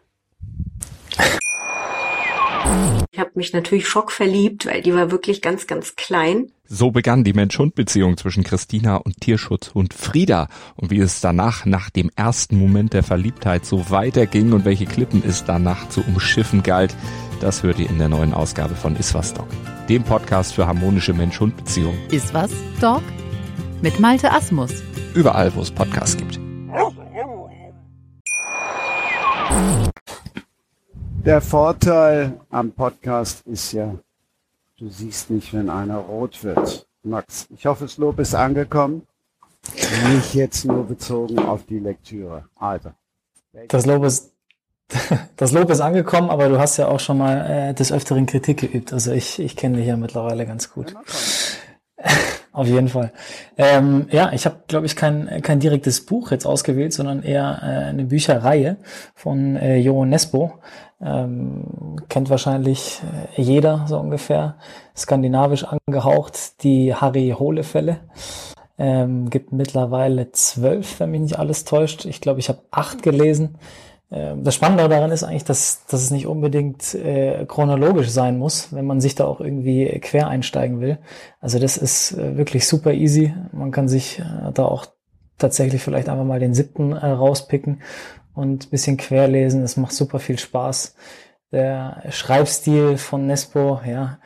Ich habe mich natürlich schockverliebt, weil die war wirklich ganz, ganz klein. So begann die Mensch-Hund-Beziehung zwischen Christina und Tierschutzhund Frieda. Und wie es danach, nach dem ersten Moment der Verliebtheit, so weiterging und welche Klippen es danach zu umschiffen galt, das hört ihr in der neuen Ausgabe von Iswas Dog, dem Podcast für harmonische Mensch-Hund-Beziehungen. Iswas Dog mit Malte Asmus. Überall, wo es Podcasts gibt. Der Vorteil am Podcast ist ja, du siehst nicht, wenn einer rot wird. Max, ich hoffe, das Lob ist angekommen. Nicht jetzt nur bezogen auf die Lektüre. Also. Das Lob ist, das Lob ist angekommen, aber du hast ja auch schon mal äh, des Öfteren Kritik geübt. Also ich, ich kenne dich ja mittlerweile ganz gut. Auf jeden Fall. Ähm, ja, ich habe, glaube ich, kein kein direktes Buch jetzt ausgewählt, sondern eher äh, eine Bücherreihe von äh, Jo Nesbo. Ähm, kennt wahrscheinlich äh, jeder so ungefähr. Skandinavisch angehaucht, die Harry-Hole-Fälle. Ähm, gibt mittlerweile zwölf, wenn mich nicht alles täuscht. Ich glaube, ich habe acht gelesen. Ähm, das Spannende daran ist eigentlich, dass, dass es nicht unbedingt äh, chronologisch sein muss, wenn man sich da auch irgendwie quer einsteigen will. Also das ist äh, wirklich super easy. Man kann sich äh, da auch tatsächlich vielleicht einfach mal den siebten äh, rauspicken und ein bisschen querlesen. Es macht super viel Spaß. Der Schreibstil von Nesbo, ja,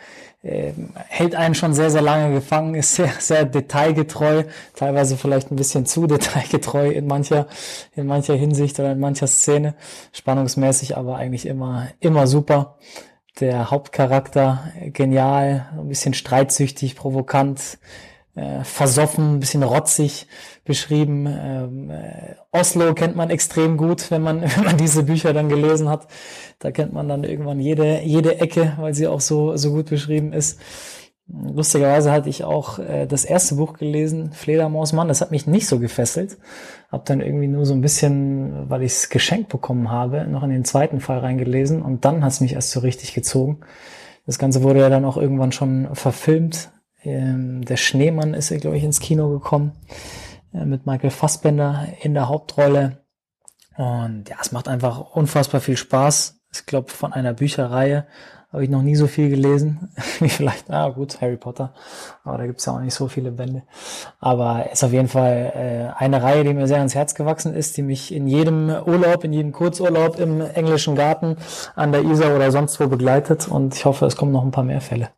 äh, hält einen schon sehr, sehr lange gefangen, ist sehr, sehr detailgetreu, teilweise vielleicht ein bisschen zu detailgetreu in mancher, in mancher Hinsicht oder in mancher Szene, spannungsmäßig, aber eigentlich immer, immer super. Der Hauptcharakter genial, ein bisschen streitsüchtig, provokant, äh, versoffen, ein bisschen rotzig beschrieben. Ähm, äh, Oslo kennt man extrem gut, wenn man wenn man diese Bücher dann gelesen hat. Da kennt man dann irgendwann jede jede Ecke, weil sie auch so so gut beschrieben ist. Lustigerweise hatte ich auch äh, das erste Buch gelesen, Fledermausmann. Das hat mich nicht so gefesselt. Hab dann irgendwie nur so ein bisschen, weil ich es geschenkt bekommen habe, noch in den zweiten Fall reingelesen. Und dann hat es mich erst so richtig gezogen. Das Ganze wurde ja dann auch irgendwann schon verfilmt. Ähm, der Schneemann ist ja, glaube ich, ins Kino gekommen. Äh, mit Michael Fassbender in der Hauptrolle. Und ja, es macht einfach unfassbar viel Spaß. Ich glaube, von einer Bücherreihe habe ich noch nie so viel gelesen, wie vielleicht, ah gut, Harry Potter, aber da gibt's ja auch nicht so viele Bände. Aber ist auf jeden Fall äh, eine Reihe, die mir sehr ans Herz gewachsen ist, die mich in jedem Urlaub, in jedem Kurzurlaub im englischen Garten an der Isar oder sonst wo begleitet, und ich hoffe, es kommen noch ein paar mehr Fälle.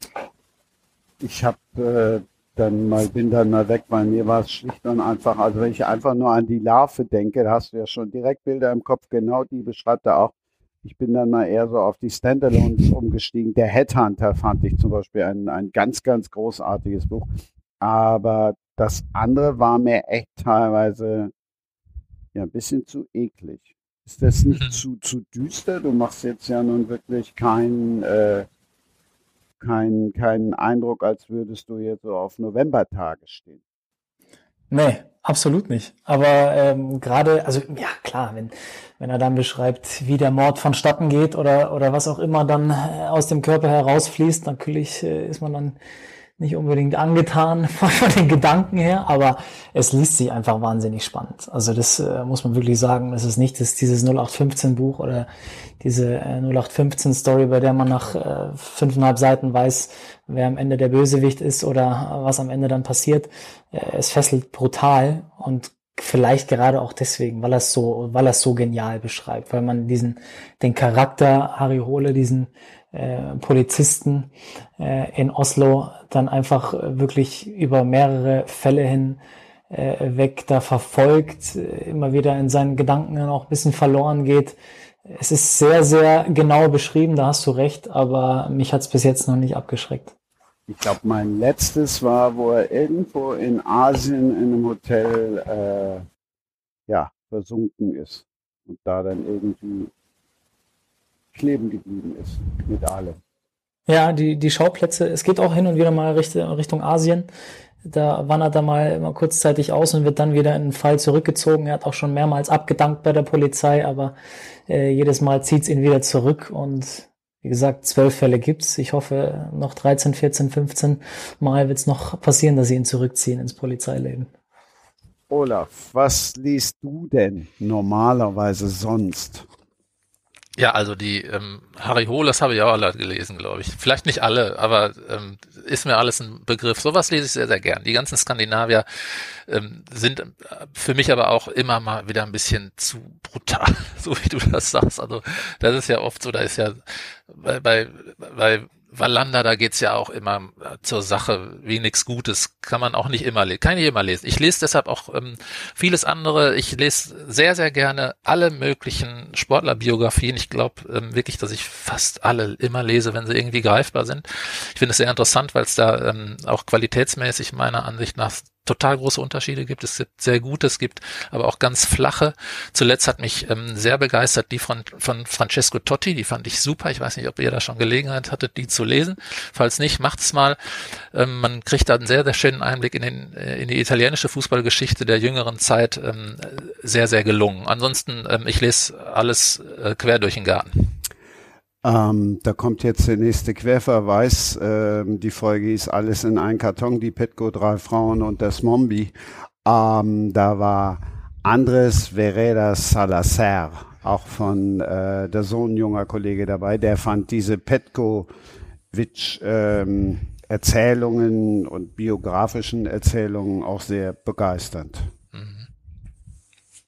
Ich habe äh, dann mal, bin dann mal weg, weil mir war es schlicht und einfach, also wenn ich einfach nur an die Larve denke, da hast du ja schon direkt Bilder im Kopf, genau die beschreibt er auch. Ich bin dann mal eher so auf die Standalones umgestiegen. Der Headhunter fand ich zum Beispiel ein, ein ganz, ganz großartiges Buch. Aber das andere war mir echt teilweise ja ein bisschen zu eklig. Ist das nicht mhm. zu, zu düster? Du machst jetzt ja nun wirklich keinen äh, kein, keinen Eindruck, als würdest du jetzt so auf Novembertage stehen. Nee, absolut nicht. Aber ähm, gerade, also ja klar, wenn wenn er dann beschreibt, wie der Mord vonstatten geht oder oder was auch immer dann äh, aus dem Körper herausfließt, natürlich äh, ist man dann nicht unbedingt angetan von, von den Gedanken her, aber es liest sich einfach wahnsinnig spannend. Also das äh, muss man wirklich sagen. Das ist nicht das, dieses null acht fünfzehn Buch oder diese äh, null acht fünfzehn Story, bei der man nach äh, fünfeinhalb Seiten weiß, wer am Ende der Bösewicht ist oder was am Ende dann passiert. Äh, es fesselt brutal, und vielleicht gerade auch deswegen, weil er es so, weil er es so genial beschreibt, weil man diesen, den Charakter Harry Hole, diesen äh, Polizisten äh, in Oslo dann einfach wirklich über mehrere Fälle hin äh, weg da verfolgt, äh, immer wieder in seinen Gedanken dann auch ein bisschen verloren geht. Es ist sehr, sehr genau beschrieben, da hast du recht, aber mich hat es bis jetzt noch nicht abgeschreckt. Ich glaube, mein letztes war, wo er irgendwo in Asien in einem Hotel äh, ja, versunken ist und da dann irgendwie kleben geblieben ist mit allem. Ja, die, die Schauplätze, es geht auch hin und wieder mal Richtung, Richtung Asien. Da wandert er mal immer kurzzeitig aus und wird dann wieder in den Fall zurückgezogen. Er hat auch schon mehrmals abgedankt bei der Polizei, aber äh, jedes Mal zieht's ihn wieder zurück, und wie gesagt, zwölf Fälle gibt's. Ich hoffe, noch dreizehn, vierzehn, fünfzehn Mal wird's noch passieren, dass sie ihn zurückziehen ins Polizeileben. Olaf, was liest du denn normalerweise sonst? Ja, also die ähm, Harry Hole, das habe ich auch alle gelesen, glaube ich. Vielleicht nicht alle, aber ähm, ist mir alles ein Begriff. Sowas lese ich sehr, sehr gern. Die ganzen Skandinavier ähm, sind für mich aber auch immer mal wieder ein bisschen zu brutal, so wie du das sagst. Also das ist ja oft so, da ist ja bei, bei, bei Wallander, da geht's ja auch immer zur Sache, wie nichts Gutes, kann man auch nicht immer lesen, kann ich immer lesen. Ich lese deshalb auch ähm, vieles andere. Ich lese sehr, sehr gerne alle möglichen Sportlerbiografien. Ich glaube ähm, wirklich, dass ich fast alle immer lese, wenn sie irgendwie greifbar sind. Ich finde es sehr interessant, weil es da ähm, auch qualitätsmäßig meiner Ansicht nach total große Unterschiede gibt. Es gibt sehr gute, es gibt aber auch ganz flache. Zuletzt hat mich ähm, sehr begeistert die von, von Francesco Totti, die fand ich super. Ich weiß nicht, ob ihr da schon Gelegenheit hattet, die zu lesen. Falls nicht, macht es mal. Ähm, man kriegt da einen sehr, sehr schönen Einblick in, den, äh, in die italienische Fußballgeschichte der jüngeren Zeit. Ähm, sehr, sehr gelungen. Ansonsten, ähm, ich lese alles äh, quer durch den Garten. Ähm, da kommt jetzt der nächste Querverweis. Ähm, die Folge ist Alles in einen Karton, die Petco, drei Frauen und das Mombi. Ähm, da war Andres Vereda Salazar, auch von äh, der Sohn junger Kollege dabei. Der fand diese Petkovic ähm, Erzählungen und biografischen Erzählungen auch sehr begeisternd.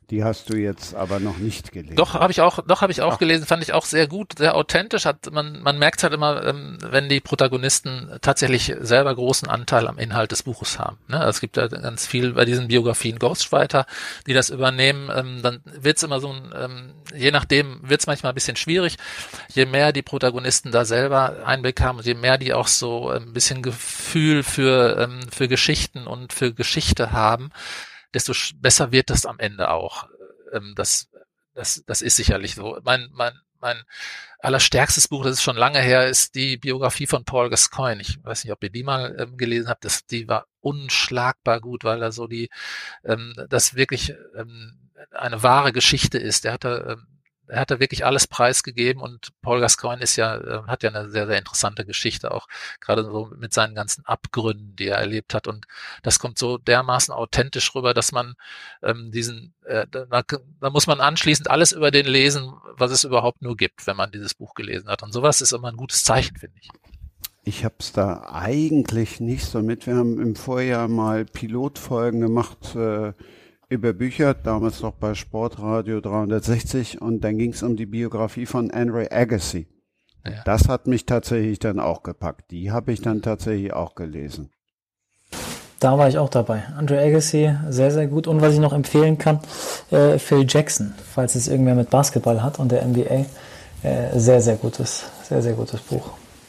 Die hast du jetzt aber noch nicht gelesen. Doch, habe ich auch, doch habe ich auch Ach. gelesen, fand ich auch sehr gut, sehr authentisch. Hat man, man merkt halt immer, ähm, wenn die Protagonisten tatsächlich selber großen Anteil am Inhalt des Buches haben. Ne? Also es gibt ja ganz viel bei diesen Biografien Ghostwriter, die das übernehmen. Ähm, dann wird's immer so ein, ähm, je nachdem wird's manchmal ein bisschen schwierig. Je mehr die Protagonisten da selber Einblick haben, je mehr die auch so ein bisschen Gefühl für ähm, für Geschichten und für Geschichte haben, desto besser wird das am Ende auch. Das, das, das ist sicherlich so. Mein, mein, mein allerstärkstes Buch, das ist schon lange her, ist die Biografie von Paul Gascoigne. Ich weiß nicht, ob ihr die mal ähm, gelesen habt. Das, die war unschlagbar gut, weil er so die, ähm, das wirklich ähm, eine wahre Geschichte ist. Der hatte, ähm, er hat da wirklich alles preisgegeben und Paul Gascoigne ist ja, äh, hat ja eine sehr, sehr interessante Geschichte auch, gerade so mit seinen ganzen Abgründen, die er erlebt hat, und das kommt so dermaßen authentisch rüber, dass man ähm, diesen, äh, da, da muss man anschließend alles über den lesen, was es überhaupt nur gibt, wenn man dieses Buch gelesen hat, und sowas ist immer ein gutes Zeichen, finde ich. Ich habe es da eigentlich nicht so mit. Wir haben im Vorjahr mal Pilotfolgen gemacht, äh, über Bücher, damals noch bei Sportradio dreihundertsechzig, und dann ging es um die Biografie von Andre Agassi. Ja. Das hat mich tatsächlich dann auch gepackt. Die habe ich dann tatsächlich auch gelesen. Da war ich auch dabei. Andre Agassi, sehr, sehr gut. Und was ich noch empfehlen kann, äh, Phil Jackson, falls es irgendwer mit Basketball hat und der N B A, äh, sehr, sehr gutes, sehr, sehr gutes Buch.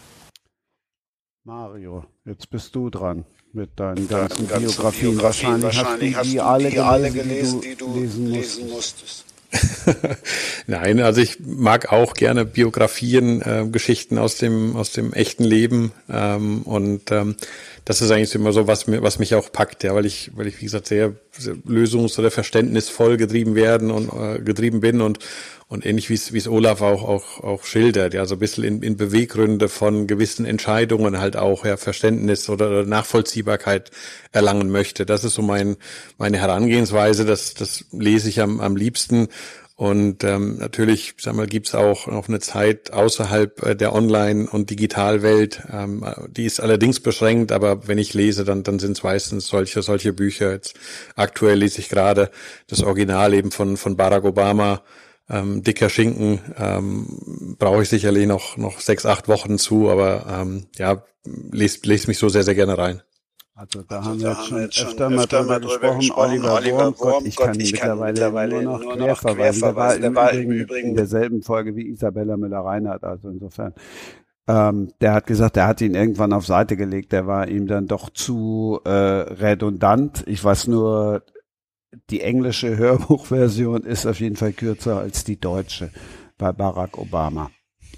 Mario, jetzt bist du dran. Mit deinen ganzen Biografien. Wahrscheinlich, wahrscheinlich hast du die, alle, die alle gelesen, die du lesen, lesen musstest. Nein, also ich mag auch gerne Biografien, äh, Geschichten aus dem aus dem echten Leben, ähm, und ähm, das ist eigentlich immer so, was mir was mich auch packt, ja, weil ich weil ich wie gesagt sehr, sehr lösungs- oder verständnisvoll getrieben werden und äh, getrieben bin und und ähnlich wie es wie es Olaf auch auch auch schildert, ja, so ein bisschen in, in Beweggründe von gewissen Entscheidungen halt auch, ja, Verständnis oder, oder Nachvollziehbarkeit erlangen möchte. Das ist so mein meine Herangehensweise, das das lese ich am am liebsten. Und ähm, natürlich, sag mal, gibt's auch noch eine Zeit außerhalb äh, der Online- und Digitalwelt. Ähm, die ist allerdings beschränkt, aber wenn ich lese, dann dann sind es meistens solche solche Bücher. Jetzt aktuell lese ich gerade das Original eben von von Barack Obama. Ähm, dicker Schinken, ähm, brauche ich sicherlich noch noch sechs, acht Wochen zu, aber ähm, ja, lest lest mich so sehr, sehr gerne rein. Also da also haben wir jetzt schon öfter, öfter mal drüber gesprochen. gesprochen. Oliver, Oliver Wurm, Gott, ich Gott, kann ich mittlerweile, mittlerweile nur noch quer verweisen. Der war, der war im Übrigen in derselben Folge wie Isabella Müller-Reinhardt, also insofern. Ähm, der hat gesagt, er hat ihn irgendwann auf Seite gelegt, der war ihm dann doch zu äh, redundant. Ich weiß nur, die englische Hörbuchversion ist auf jeden Fall kürzer als die deutsche bei Barack Obama.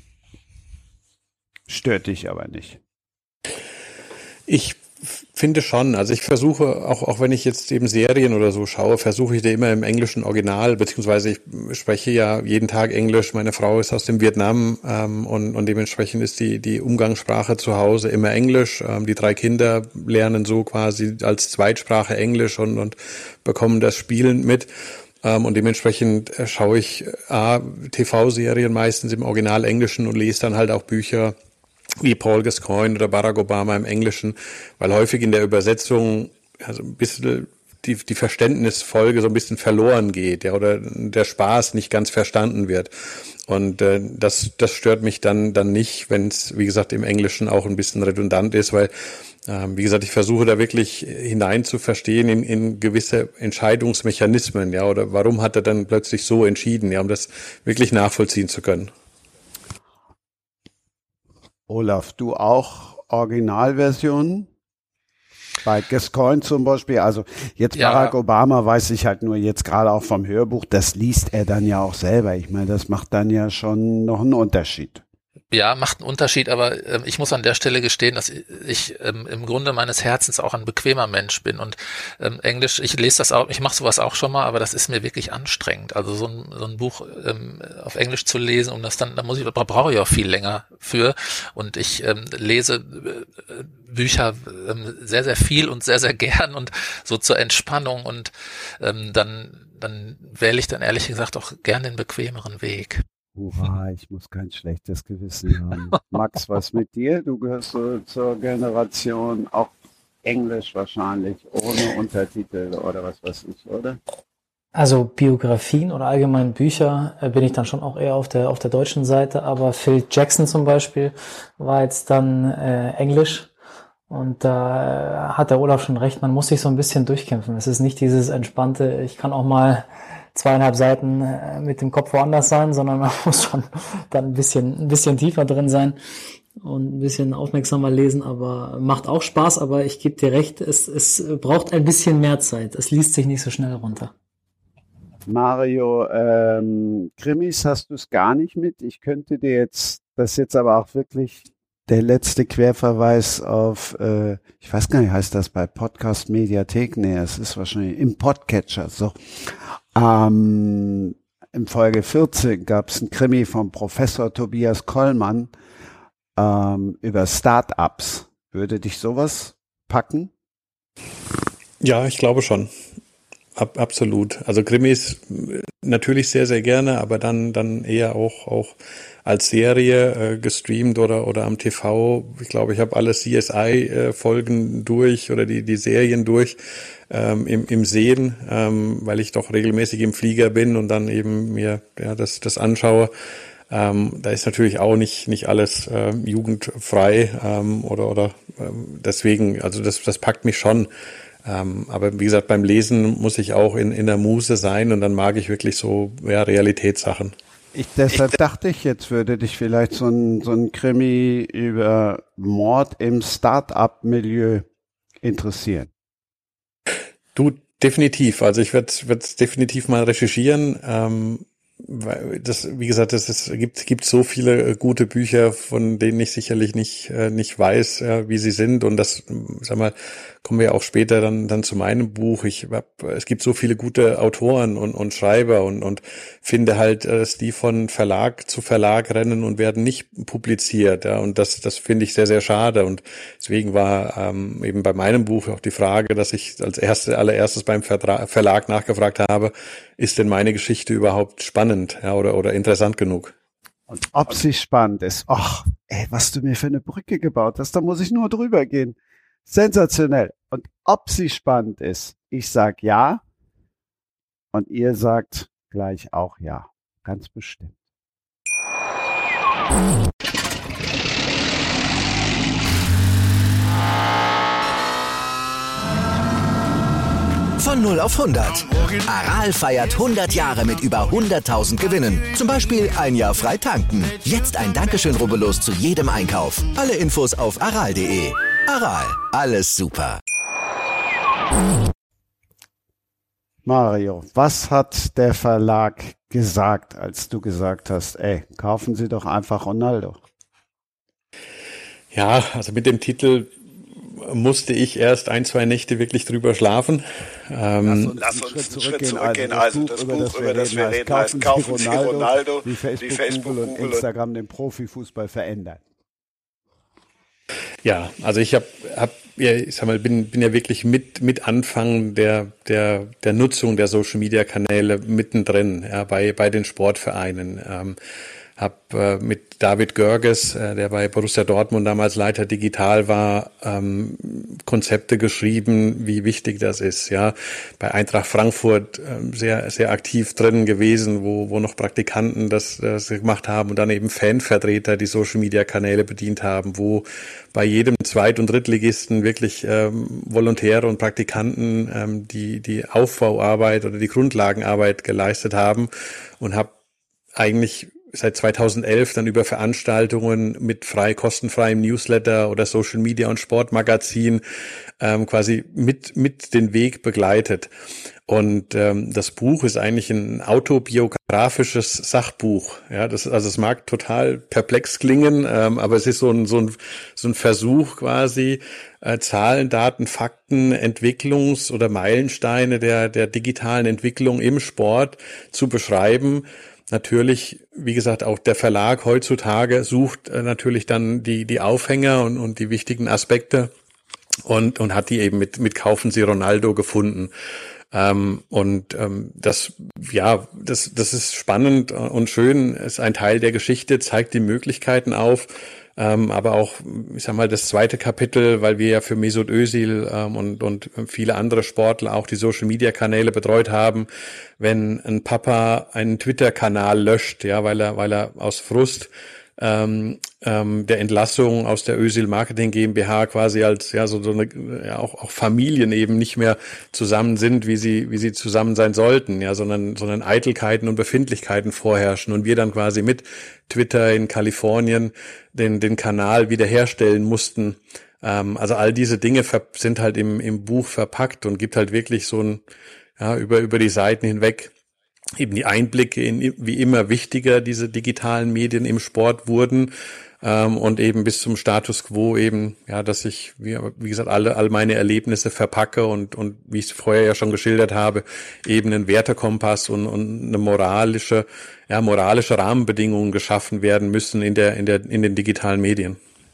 Stört dich aber nicht. Ich finde schon, also ich versuche, auch auch wenn ich jetzt eben Serien oder so schaue, versuche ich da immer im englischen Original, beziehungsweise ich spreche ja jeden Tag Englisch, meine Frau ist aus dem Vietnam, ähm, und, und dementsprechend ist die die Umgangssprache zu Hause immer Englisch. Ähm, die drei Kinder lernen so quasi als Zweitsprache Englisch und, und bekommen das spielend mit. Ähm, und dementsprechend schaue ich A, T V-Serien meistens im Original Englischen und lese dann halt auch Bücher wie Paul Gascoigne oder Barack Obama im Englischen, weil häufig in der Übersetzung also ein bisschen die, die Verständnisfolge so ein bisschen verloren geht, ja, oder der Spaß nicht ganz verstanden wird. Und äh, das das stört mich dann dann nicht, wenn es, wie gesagt, im Englischen auch ein bisschen redundant ist, weil, äh, wie gesagt, ich versuche da wirklich hinein zu verstehen in, in gewisse Entscheidungsmechanismen, ja, oder warum hat er dann plötzlich so entschieden, ja, um das wirklich nachvollziehen zu können. Olaf, du auch Originalversionen? Bei Gascoigne zum Beispiel, also jetzt ja. Barack Obama weiß ich halt nur jetzt gerade auch vom Hörbuch, das liest er dann ja auch selber. Ich meine, das macht dann ja schon noch einen Unterschied. Ja, macht einen Unterschied, aber äh, ich muss an der Stelle gestehen, dass ich ähm, im Grunde meines Herzens auch ein bequemer Mensch bin und ähm, Englisch, ich lese das auch, ich mache sowas auch schon mal, aber das ist mir wirklich anstrengend. Also so ein, so ein Buch ähm, auf Englisch zu lesen, um das dann, da muss ich, da brauche ich auch viel länger für, und ich ähm, lese äh, Bücher ähm, sehr, sehr viel und sehr, sehr gern und so zur Entspannung, und ähm, dann, dann wähle ich dann ehrlich gesagt auch gern den bequemeren Weg. Hurra, ich muss kein schlechtes Gewissen haben. Max, was mit dir? Du gehörst so zur Generation auch Englisch wahrscheinlich, ohne Untertitel oder was weiß ich, oder? Also Biografien oder allgemein Bücher äh, bin ich dann schon auch eher auf der auf der deutschen Seite, aber Phil Jackson zum Beispiel war jetzt dann äh, Englisch und da äh, hat der Olaf schon recht, man muss sich so ein bisschen durchkämpfen. Es ist nicht dieses entspannte, ich kann auch mal zweieinhalb Seiten äh, mit dem Kopf woanders sein, sondern man muss schon dann ein bisschen ein bisschen tiefer drin sein und ein bisschen aufmerksamer lesen, aber macht auch Spaß, aber ich gebe dir recht, es es braucht ein bisschen mehr Zeit. Es liest sich nicht so schnell runter. Mario, ähm, Krimis hast du es gar nicht mit. Ich könnte dir jetzt, das ist jetzt aber auch wirklich der letzte Querverweis auf, äh, ich weiß gar nicht, heißt das bei Podcast Mediathek? Nee, es ist wahrscheinlich im Podcatcher. So, ähm, in Folge vierzehn gab es ein Krimi von Professor Tobias Kollmann ähm, über Start-ups. Würde dich sowas packen? Ja, ich glaube schon. Ab, absolut. Also Krimis natürlich sehr, sehr gerne, aber dann dann eher auch auch als Serie äh, gestreamt oder oder am T V. Ich glaube, ich habe alle C S I-Folgen äh, durch oder die die Serien durch ähm, im im Sehen, ähm, weil ich doch regelmäßig im Flieger bin und dann eben mir ja das das anschaue. Ähm, da ist natürlich auch nicht nicht alles äh, jugendfrei ähm, oder oder äh, deswegen, also das das packt mich schon. Ähm, aber wie gesagt, beim Lesen muss ich auch in, in der Muse sein und dann mag ich wirklich so ja, Realitätssachen. Ich, deshalb ich, dachte ich, jetzt würde dich vielleicht so ein, so ein Krimi über Mord im Start-up-Milieu interessieren. Du, definitiv. Also ich werde es definitiv mal recherchieren. Ähm, weil das, wie gesagt, es ist, gibt gibt so viele gute Bücher, von denen ich sicherlich nicht äh, nicht weiß, äh, wie sie sind. Und das, sag mal, kommen wir auch später dann dann zu meinem Buch. Ich hab, es gibt so viele gute Autoren und und Schreiber und und finde halt, dass die von Verlag zu Verlag rennen und werden nicht publiziert. Ja, und das das finde ich sehr sehr schade. Und deswegen war ähm, eben bei meinem Buch auch die Frage, dass ich als erste allererstes beim Vertra- Verlag nachgefragt habe: Ist denn meine Geschichte überhaupt spannend, ja, oder oder interessant genug? Und ob sie spannend ist. Ach, ey, was du mir für eine Brücke gebaut hast, da muss ich nur drüber gehen. Sensationell. Und ob sie spannend ist, ich sag ja. Und ihr sagt gleich auch ja. Ganz bestimmt. Von null auf hundert. Aral feiert hundert Jahre mit über hunderttausend Gewinnen. Zum Beispiel ein Jahr frei tanken. Jetzt ein Dankeschön, rubbellos zu jedem Einkauf. Alle Infos auf aral punkt de. Aral, alles super. Mario, was hat der Verlag gesagt, als du gesagt hast, ey, kaufen Sie doch einfach Ronaldo? Ja, also mit dem Titel musste ich erst ein, zwei Nächte wirklich drüber schlafen. Ähm, Lass uns, Lass uns einen Schritt zurückgehen. Also das Buch, das über das wir reden, heißt Kaufen Sie Ronaldo, wie Facebook, wie Facebook Google und Instagram den Profifußball verändern. Ja, also ich habe, hab, ja, ich sag mal, bin, bin ja wirklich mit mit Anfang der der der Nutzung der Social Media Kanäle mittendrin, ja, bei bei den Sportvereinen. Ähm, Hab äh, mit David Görges, äh, der bei Borussia Dortmund damals Leiter Digital war, ähm, Konzepte geschrieben, wie wichtig das ist. Ja, bei Eintracht Frankfurt äh, sehr sehr aktiv drin gewesen, wo wo noch Praktikanten das, das gemacht haben und dann eben Fanvertreter die Social Media Kanäle bedient haben, wo bei jedem Zweit- und Drittligisten wirklich ähm, Volontäre und Praktikanten ähm, die die Aufbauarbeit oder die Grundlagenarbeit geleistet haben und habe eigentlich seit zweitausendelf dann über Veranstaltungen mit frei kostenfreiem Newsletter oder Social Media und Sportmagazin ähm, quasi mit mit den Weg begleitet. Und ähm, das Buch ist eigentlich ein autobiografisches Sachbuch. Ja, das also es mag total perplex klingen, ähm, aber es ist so ein so ein so ein Versuch quasi, äh, Zahlen, Daten, Fakten, Entwicklungs- oder Meilensteine der der digitalen Entwicklung im Sport zu beschreiben. Natürlich, wie gesagt, auch der Verlag heutzutage sucht äh, natürlich dann die die Aufhänger und und die wichtigen Aspekte und und hat die eben mit mit Kaufen Sie Ronaldo gefunden. Ähm, und ähm, das ja, das das ist spannend und schön, ist ein Teil der Geschichte, zeigt die Möglichkeiten auf. Ähm, aber auch, ich sag mal, das zweite Kapitel, weil wir ja für Mesut Özil ähm, und, und viele andere Sportler auch die Social-Media-Kanäle betreut haben, wenn ein Papa einen Twitter-Kanal löscht, ja, weil er, weil er aus Frust ähm, ähm, der Entlassung aus der Özil Marketing GmbH quasi als ja so, so eine ja, auch auch Familien eben nicht mehr zusammen sind, wie sie wie sie zusammen sein sollten, ja, sondern sondern Eitelkeiten und Befindlichkeiten vorherrschen und wir dann quasi mit Twitter in Kalifornien den den Kanal wiederherstellen mussten. Ähm, also all diese Dinge ver- sind halt im im Buch verpackt und gibt halt wirklich so ein ja über über die Seiten hinweg eben die Einblicke in wie immer wichtiger diese digitalen Medien im Sport wurden ähm, und eben bis zum Status quo eben, ja, dass ich, wie, wie gesagt, alle all meine Erlebnisse verpacke und und wie ich es vorher ja schon geschildert habe, eben einen Wertekompass und, und eine moralische, ja, moralische Rahmenbedingungen geschaffen werden müssen in der in der in den digitalen Medien.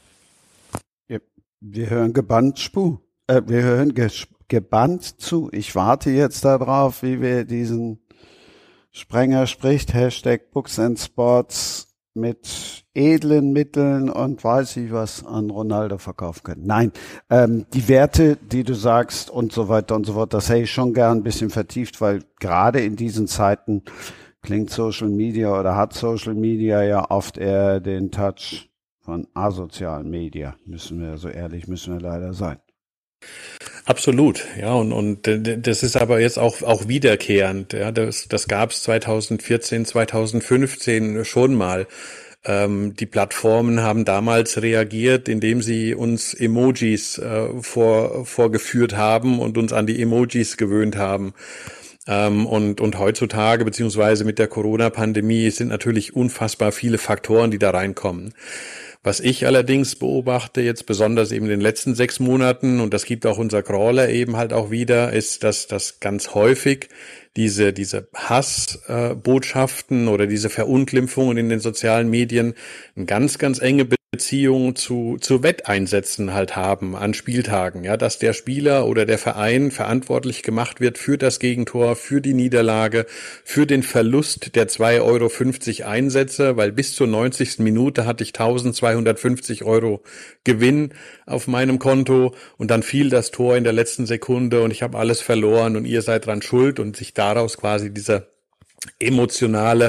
Ja, wir hören gebannt Spu. Äh, wir hören ges- gebannt zu. Ich warte jetzt darauf, wie wir diesen Sprenger spricht, Hashtag Books and Sports mit edlen Mitteln und weiß ich was an Ronaldo verkaufen können. Nein, ähm, die Werte, die du sagst und so weiter und so fort, das hätte ich schon gern ein bisschen vertieft, weil gerade in diesen Zeiten klingt Social Media oder hat Social Media ja oft eher den Touch von asozialen Media. Müssen wir, so ehrlich müssen wir leider sein. Absolut, ja, und und das ist aber jetzt auch auch wiederkehrend, ja, das das gab's zwanzig vierzehn, zwanzig fünfzehn schon mal. Ähm, die Plattformen haben damals reagiert, indem sie uns Emojis äh, vor vorgeführt haben und uns an die Emojis gewöhnt haben. Ähm, und und heutzutage beziehungsweise mit der Corona-Pandemie sind natürlich unfassbar viele Faktoren, die da reinkommen. Was ich allerdings beobachte, jetzt besonders eben in den letzten sechs Monaten, und das gibt auch unser Crawler eben halt auch wieder, ist, dass das ganz häufig diese diese Hassbotschaften äh, oder diese Verunglimpfungen in den sozialen Medien eine ganz, ganz enge Beziehung zu zu Wetteinsätzen halt haben an Spieltagen, ja, dass der Spieler oder der Verein verantwortlich gemacht wird für das Gegentor, für die Niederlage, für den Verlust der zwei Euro fünfzig Einsätze, weil bis zur neunzigsten Minute hatte ich eintausendzweihundertfünfzig Euro Gewinn auf meinem Konto und dann fiel das Tor in der letzten Sekunde und ich habe alles verloren und ihr seid dran schuld und sich daraus quasi dieser emotionale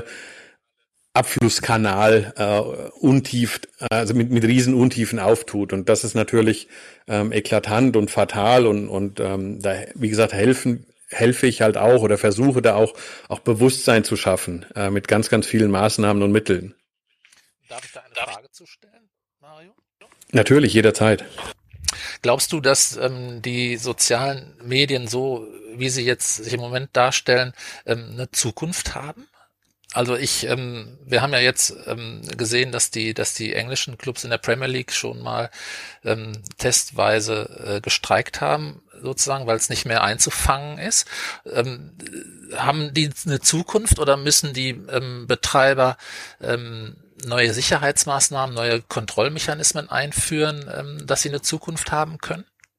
Abflusskanal äh, untief, also mit mit riesen Untiefen auftut und das ist natürlich ähm, eklatant und fatal und und ähm, da wie gesagt helfen helfe ich halt auch oder versuche da auch auch Bewusstsein zu schaffen äh, mit ganz ganz vielen Maßnahmen und Mitteln. Darf ich da eine Frage zu stellen, Mario? Natürlich, jederzeit. Glaubst du, dass ähm, die sozialen Medien so, wie sie jetzt sich im Moment darstellen, ähm, eine Zukunft haben? Also ich, ähm, wir haben ja jetzt ähm, gesehen, dass die, dass die englischen Clubs in der Premier League schon mal ähm, testweise äh, gestreikt haben, sozusagen, weil es nicht mehr einzufangen ist. Ähm, haben die eine Zukunft oder müssen die ähm, Betreiber ähm, neue Sicherheitsmaßnahmen, neue Kontrollmechanismen einführen, ähm, dass sie eine Zukunft haben können?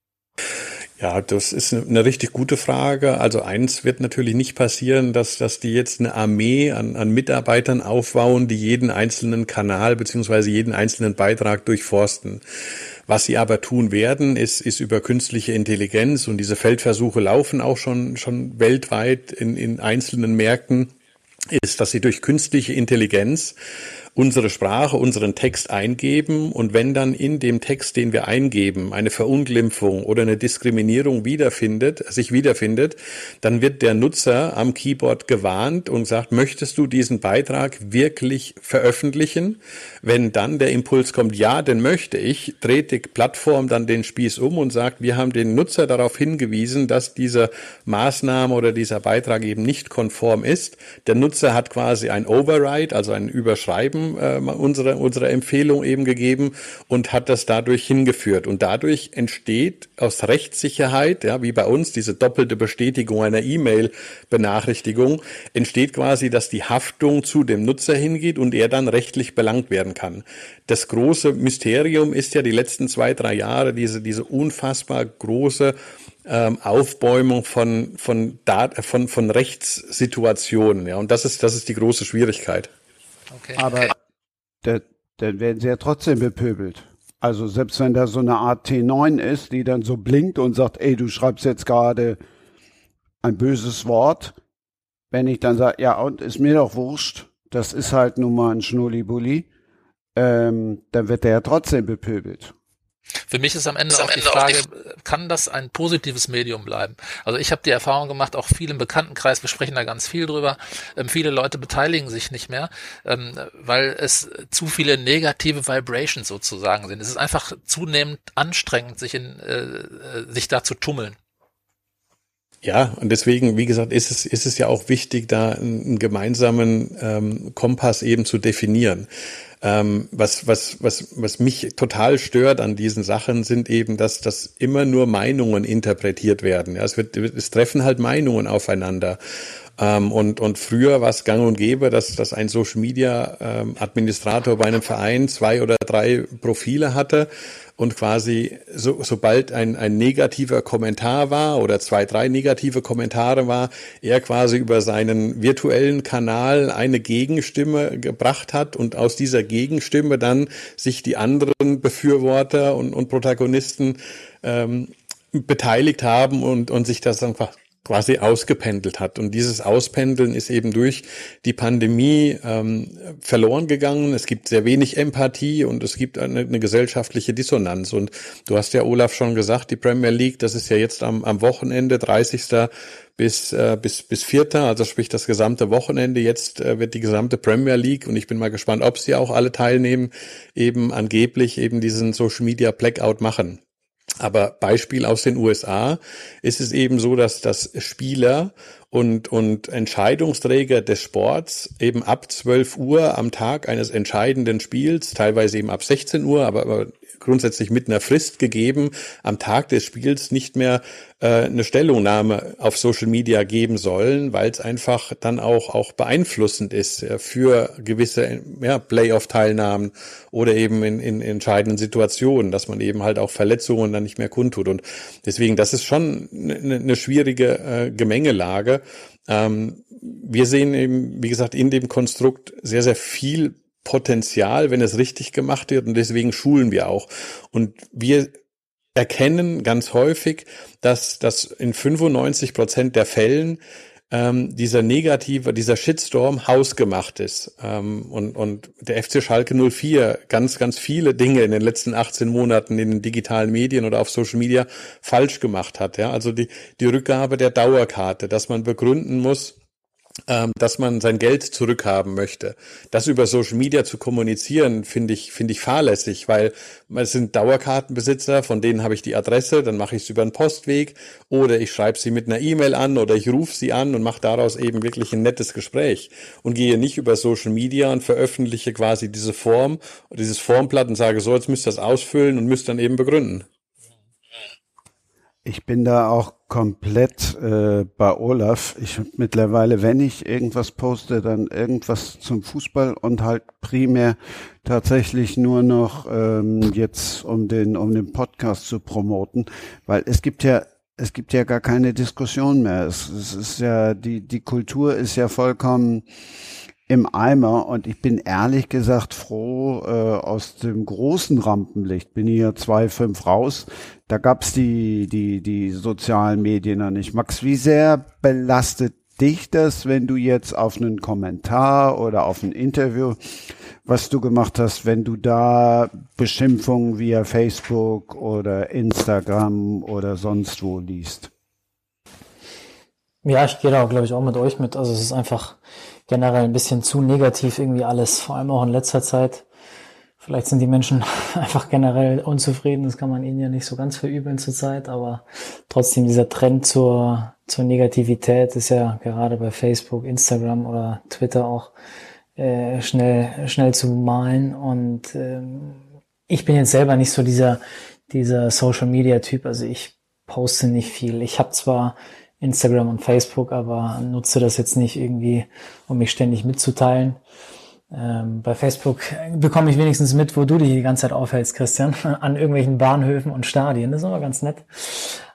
Ja, das ist eine richtig gute Frage. Also eins wird natürlich nicht passieren, dass dass die jetzt eine Armee an, an Mitarbeitern aufbauen, die jeden einzelnen Kanal beziehungsweise jeden einzelnen Beitrag durchforsten. Was sie aber tun werden, ist ist über künstliche Intelligenz und diese Feldversuche laufen auch schon schon weltweit in in einzelnen Märkten, ist, dass sie durch künstliche Intelligenz unsere Sprache, unseren Text eingeben und wenn dann in dem Text, den wir eingeben, eine Verunglimpfung oder eine Diskriminierung wiederfindet, sich wiederfindet, dann wird der Nutzer am Keyboard gewarnt und sagt, möchtest du diesen Beitrag wirklich veröffentlichen? Wenn dann der Impuls kommt, ja, den möchte ich, dreht die Plattform dann den Spieß um und sagt, wir haben den Nutzer darauf hingewiesen, dass diese Maßnahme oder dieser Beitrag eben nicht konform ist. Der Nutzer hat quasi ein Override, also ein Überschreiben äh, unsere, unsere Empfehlung eben gegeben und hat das dadurch hingeführt. Und dadurch entsteht aus Rechtssicherheit, ja, wie bei uns, diese doppelte Bestätigung einer E-Mail-Benachrichtigung, entsteht quasi, dass die Haftung zu dem Nutzer hingeht und er dann rechtlich belangt werden kann. Das große Mysterium ist ja die letzten zwei, drei Jahre diese, diese unfassbar große ähm, Aufbäumung von, von, Dat- von, von Rechtssituationen. Ja, und das ist, das ist die große Schwierigkeit. Okay. Aber der, dann werden sie ja trotzdem bepöbelt. Also selbst wenn da so eine Art T neun ist, die dann so blinkt und sagt, ey, du schreibst jetzt gerade ein böses Wort, wenn ich dann sage, ja, und ist mir doch wurscht, das ist halt nun mal ein Schnullibulli, ähm, dann wird der ja trotzdem bepöbelt. Für mich ist am Ende, ist am auch, Ende die Frage, auch die kann das ein positives Medium bleiben? Also ich habe die Erfahrung gemacht, auch viel im Bekanntenkreis, wir sprechen da ganz viel drüber, ähm, viele Leute beteiligen sich nicht mehr, ähm, weil es zu viele negative Vibrations sozusagen sind. Es ist einfach zunehmend anstrengend, sich in äh, sich da zu tummeln. Ja, und deswegen, wie gesagt, ist es, ist es ja auch wichtig, da einen, einen gemeinsamen ähm, Kompass eben zu definieren. Ähm, was, was, was, was mich total stört an diesen Sachen sind eben, dass, dass immer nur Meinungen interpretiert werden. Ja, es wird, es treffen halt Meinungen aufeinander. Ähm, und, und früher war es gang und gäbe, dass, dass ein Social Media ähm, Administrator bei einem Verein zwei oder drei Profile hatte. Und quasi, so, sobald ein, ein negativer Kommentar war oder zwei, drei negative Kommentare war, er quasi über seinen virtuellen Kanal eine Gegenstimme gebracht hat und aus dieser Gegenstimme dann sich die anderen Befürworter und, und Protagonisten ähm, beteiligt haben und, und sich das dann quasi ausgependelt hat. Und dieses Auspendeln ist eben durch die Pandemie ähm, verloren gegangen. Es gibt sehr wenig Empathie und es gibt eine, eine gesellschaftliche Dissonanz. Und du hast ja, Olaf, schon gesagt, die Premier League, das ist ja jetzt am, am Wochenende, dreißigsten bis äh, bis bis vierten also sprich das gesamte Wochenende. Jetzt äh, wird die gesamte Premier League, und ich bin mal gespannt, ob sie auch alle teilnehmen, eben angeblich eben diesen Social Media Blackout machen. Aber Beispiel aus den U S A ist es eben so, dass das Spieler und und Entscheidungsträger des Sports eben ab zwölf Uhr am Tag eines entscheidenden Spiels, teilweise eben ab sechzehn Uhr, aber, aber grundsätzlich mit einer Frist gegeben, am Tag des Spiels nicht mehr äh, eine Stellungnahme auf Social Media geben sollen, weil es einfach dann auch auch beeinflussend ist äh, für gewisse ja, Playoff-Teilnahmen oder eben in, in entscheidenden Situationen, dass man eben halt auch Verletzungen dann nicht mehr kundtut. Und deswegen, das ist schon eine, eine schwierige äh, Gemengelage. Ähm, wir sehen eben, wie gesagt, in dem Konstrukt sehr, sehr viel Potenzial, wenn es richtig gemacht wird, und deswegen schulen wir auch. Und wir erkennen ganz häufig, dass dass in fünfundneunzig Prozent der Fällen ähm, dieser negative, dieser Shitstorm hausgemacht ist. Ähm, und und der F C Schalke null vier ganz, ganz viele Dinge in den letzten achtzehn Monaten in den digitalen Medien oder auf Social Media falsch gemacht hat. Ja, also die die Rückgabe der Dauerkarte, dass man begründen muss, dass man sein Geld zurückhaben möchte. Das über Social Media zu kommunizieren, finde ich, finde ich fahrlässig, weil es sind Dauerkartenbesitzer, von denen habe ich die Adresse, dann mache ich es über einen Postweg oder ich schreibe sie mit einer E-Mail an oder ich rufe sie an und mache daraus eben wirklich ein nettes Gespräch und gehe nicht über Social Media und veröffentliche quasi diese Form, dieses Formblatt und sage so, jetzt müsst ihr das ausfüllen und müsst dann eben begründen. Ich bin da auch komplett äh, bei Olaf. Ich mittlerweile, wenn ich irgendwas poste, dann irgendwas zum Fußball und halt primär tatsächlich nur noch ähm, jetzt um den um den Podcast zu promoten, weil es gibt ja es gibt ja gar keine Diskussion mehr. Es, es ist ja die die Kultur ist ja vollkommen im Eimer, und ich bin ehrlich gesagt froh, äh, aus dem großen Rampenlicht bin ich ja zwei Komma fünf raus. Da gab's die die die sozialen Medien noch nicht. Max, wie sehr belastet dich das, wenn du jetzt auf einen Kommentar oder auf ein Interview, was du gemacht hast, wenn du da Beschimpfungen via Facebook oder Instagram oder sonst wo liest? Ja, ich gehe da, glaube ich, auch mit euch mit. Also es ist einfach generell ein bisschen zu negativ irgendwie alles, vor allem auch in letzter Zeit. Vielleicht sind die Menschen einfach generell unzufrieden, das kann man ihnen ja nicht so ganz verübeln zurzeit, aber trotzdem dieser Trend zur zur Negativität ist ja gerade bei Facebook, Instagram oder Twitter auch äh, schnell schnell zu malen, und ähm, ich bin jetzt selber nicht so dieser dieser Social Media Typ, also ich poste nicht viel. Ich habe zwar Instagram und Facebook, aber nutze das jetzt nicht irgendwie, um mich ständig mitzuteilen. Ähm, bei Facebook bekomme ich wenigstens mit, wo du dich die ganze Zeit aufhältst, Christian, an irgendwelchen Bahnhöfen und Stadien. Das ist immer ganz nett.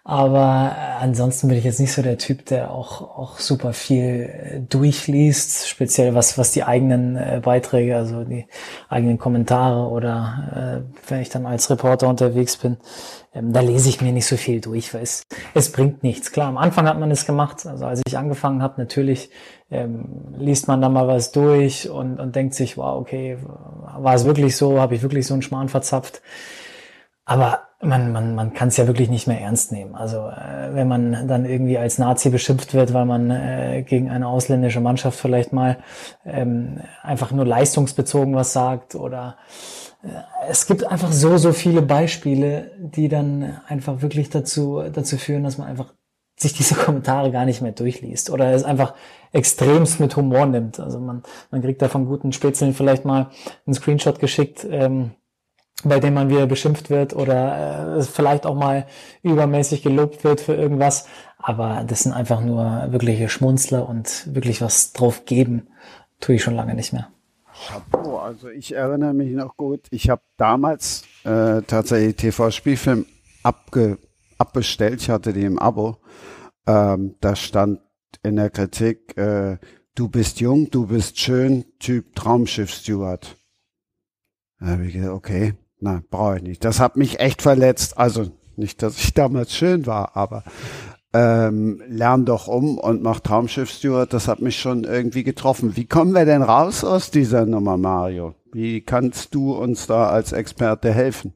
Aber ansonsten bin ich jetzt nicht so der Typ, der auch auch super viel durchliest, speziell was was die eigenen äh, Beiträge, also die eigenen Kommentare oder äh, wenn ich dann als Reporter unterwegs bin, ähm, da lese ich mir nicht so viel durch, weil es es bringt nichts. Klar, am Anfang hat man es gemacht, also als ich angefangen habe, natürlich ähm, liest man da mal was durch und und denkt sich, wow, okay, war es wirklich so, habe ich wirklich so einen Schmarrn verzapft? Aber man man man kann es ja wirklich nicht mehr ernst nehmen. Also äh, wenn man dann irgendwie als Nazi beschimpft wird, weil man äh, gegen eine ausländische Mannschaft vielleicht mal ähm, einfach nur leistungsbezogen was sagt oder äh, es gibt einfach so so viele Beispiele, die dann einfach wirklich dazu dazu führen, dass man einfach sich diese Kommentare gar nicht mehr durchliest oder es einfach extremst mit Humor nimmt. Also man man kriegt da von guten Spätzeln vielleicht mal einen Screenshot geschickt, ähm, bei dem man wieder beschimpft wird oder äh, vielleicht auch mal übermäßig gelobt wird für irgendwas. Aber das sind einfach nur wirkliche Schmunzler und wirklich was drauf geben, tue ich schon lange nicht mehr. Chapeau, also ich erinnere mich noch gut, ich habe damals äh, tatsächlich T V-Spielfilm abge, abbestellt, ich hatte die im Abo. Ähm, da stand in der Kritik, äh, du bist jung, du bist schön, Typ Traumschiff-Steward. Da habe ich gedacht, okay. Nein, brauche ich nicht. Das hat mich echt verletzt. Also nicht, dass ich damals schön war, aber ähm, lern doch um und mach Traumschiff-Steward. Das hat mich schon irgendwie getroffen. Wie kommen wir denn raus aus dieser Nummer, Mario? Wie kannst du uns da als Experte helfen?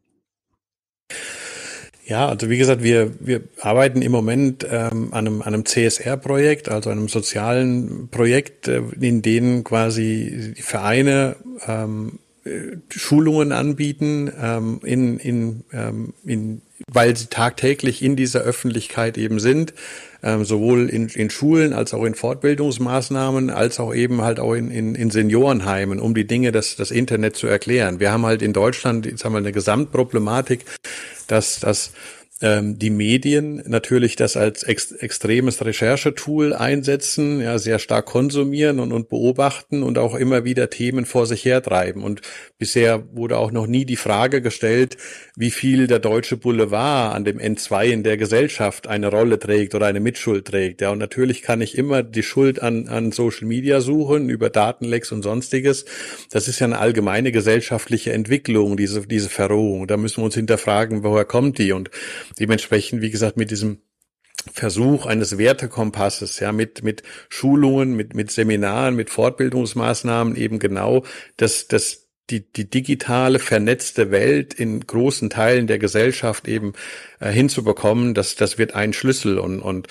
Ja, also wie gesagt, wir wir arbeiten im Moment ähm, an einem an einem C S R-Projekt, also einem sozialen Projekt, äh, in dem quasi die Vereine ähm, Schulungen anbieten, ähm, in, in, ähm, in, weil sie tagtäglich in dieser Öffentlichkeit eben sind, ähm, sowohl in, in Schulen als auch in Fortbildungsmaßnahmen, als auch eben halt auch in, in, in Seniorenheimen, um die Dinge, das, das Internet zu erklären. Wir haben halt in Deutschland, jetzt haben wir eine Gesamtproblematik, dass, dass ähm, die Medien natürlich das als ex extremes Recherchetool einsetzen, ja, sehr stark konsumieren und, und beobachten und auch immer wieder Themen vor sich hertreiben. Und bisher wurde auch noch nie die Frage gestellt, wie viel der deutsche Boulevard an dem N zwei in der Gesellschaft eine Rolle trägt oder eine Mitschuld trägt. Ja, und natürlich kann ich immer die Schuld an, an Social Media suchen, über Datenlecks und Sonstiges. Das ist ja eine allgemeine gesellschaftliche Entwicklung, diese, diese Verrohung. Da müssen wir uns hinterfragen, woher kommt die? Und dementsprechend, wie gesagt, mit diesem Versuch eines Wertekompasses, ja, mit, mit Schulungen, mit, mit Seminaren, mit Fortbildungsmaßnahmen eben genau, dass, dass die, die digitale, vernetzte Welt in großen Teilen der Gesellschaft eben äh, hinzubekommen, das, das wird ein Schlüssel und, und,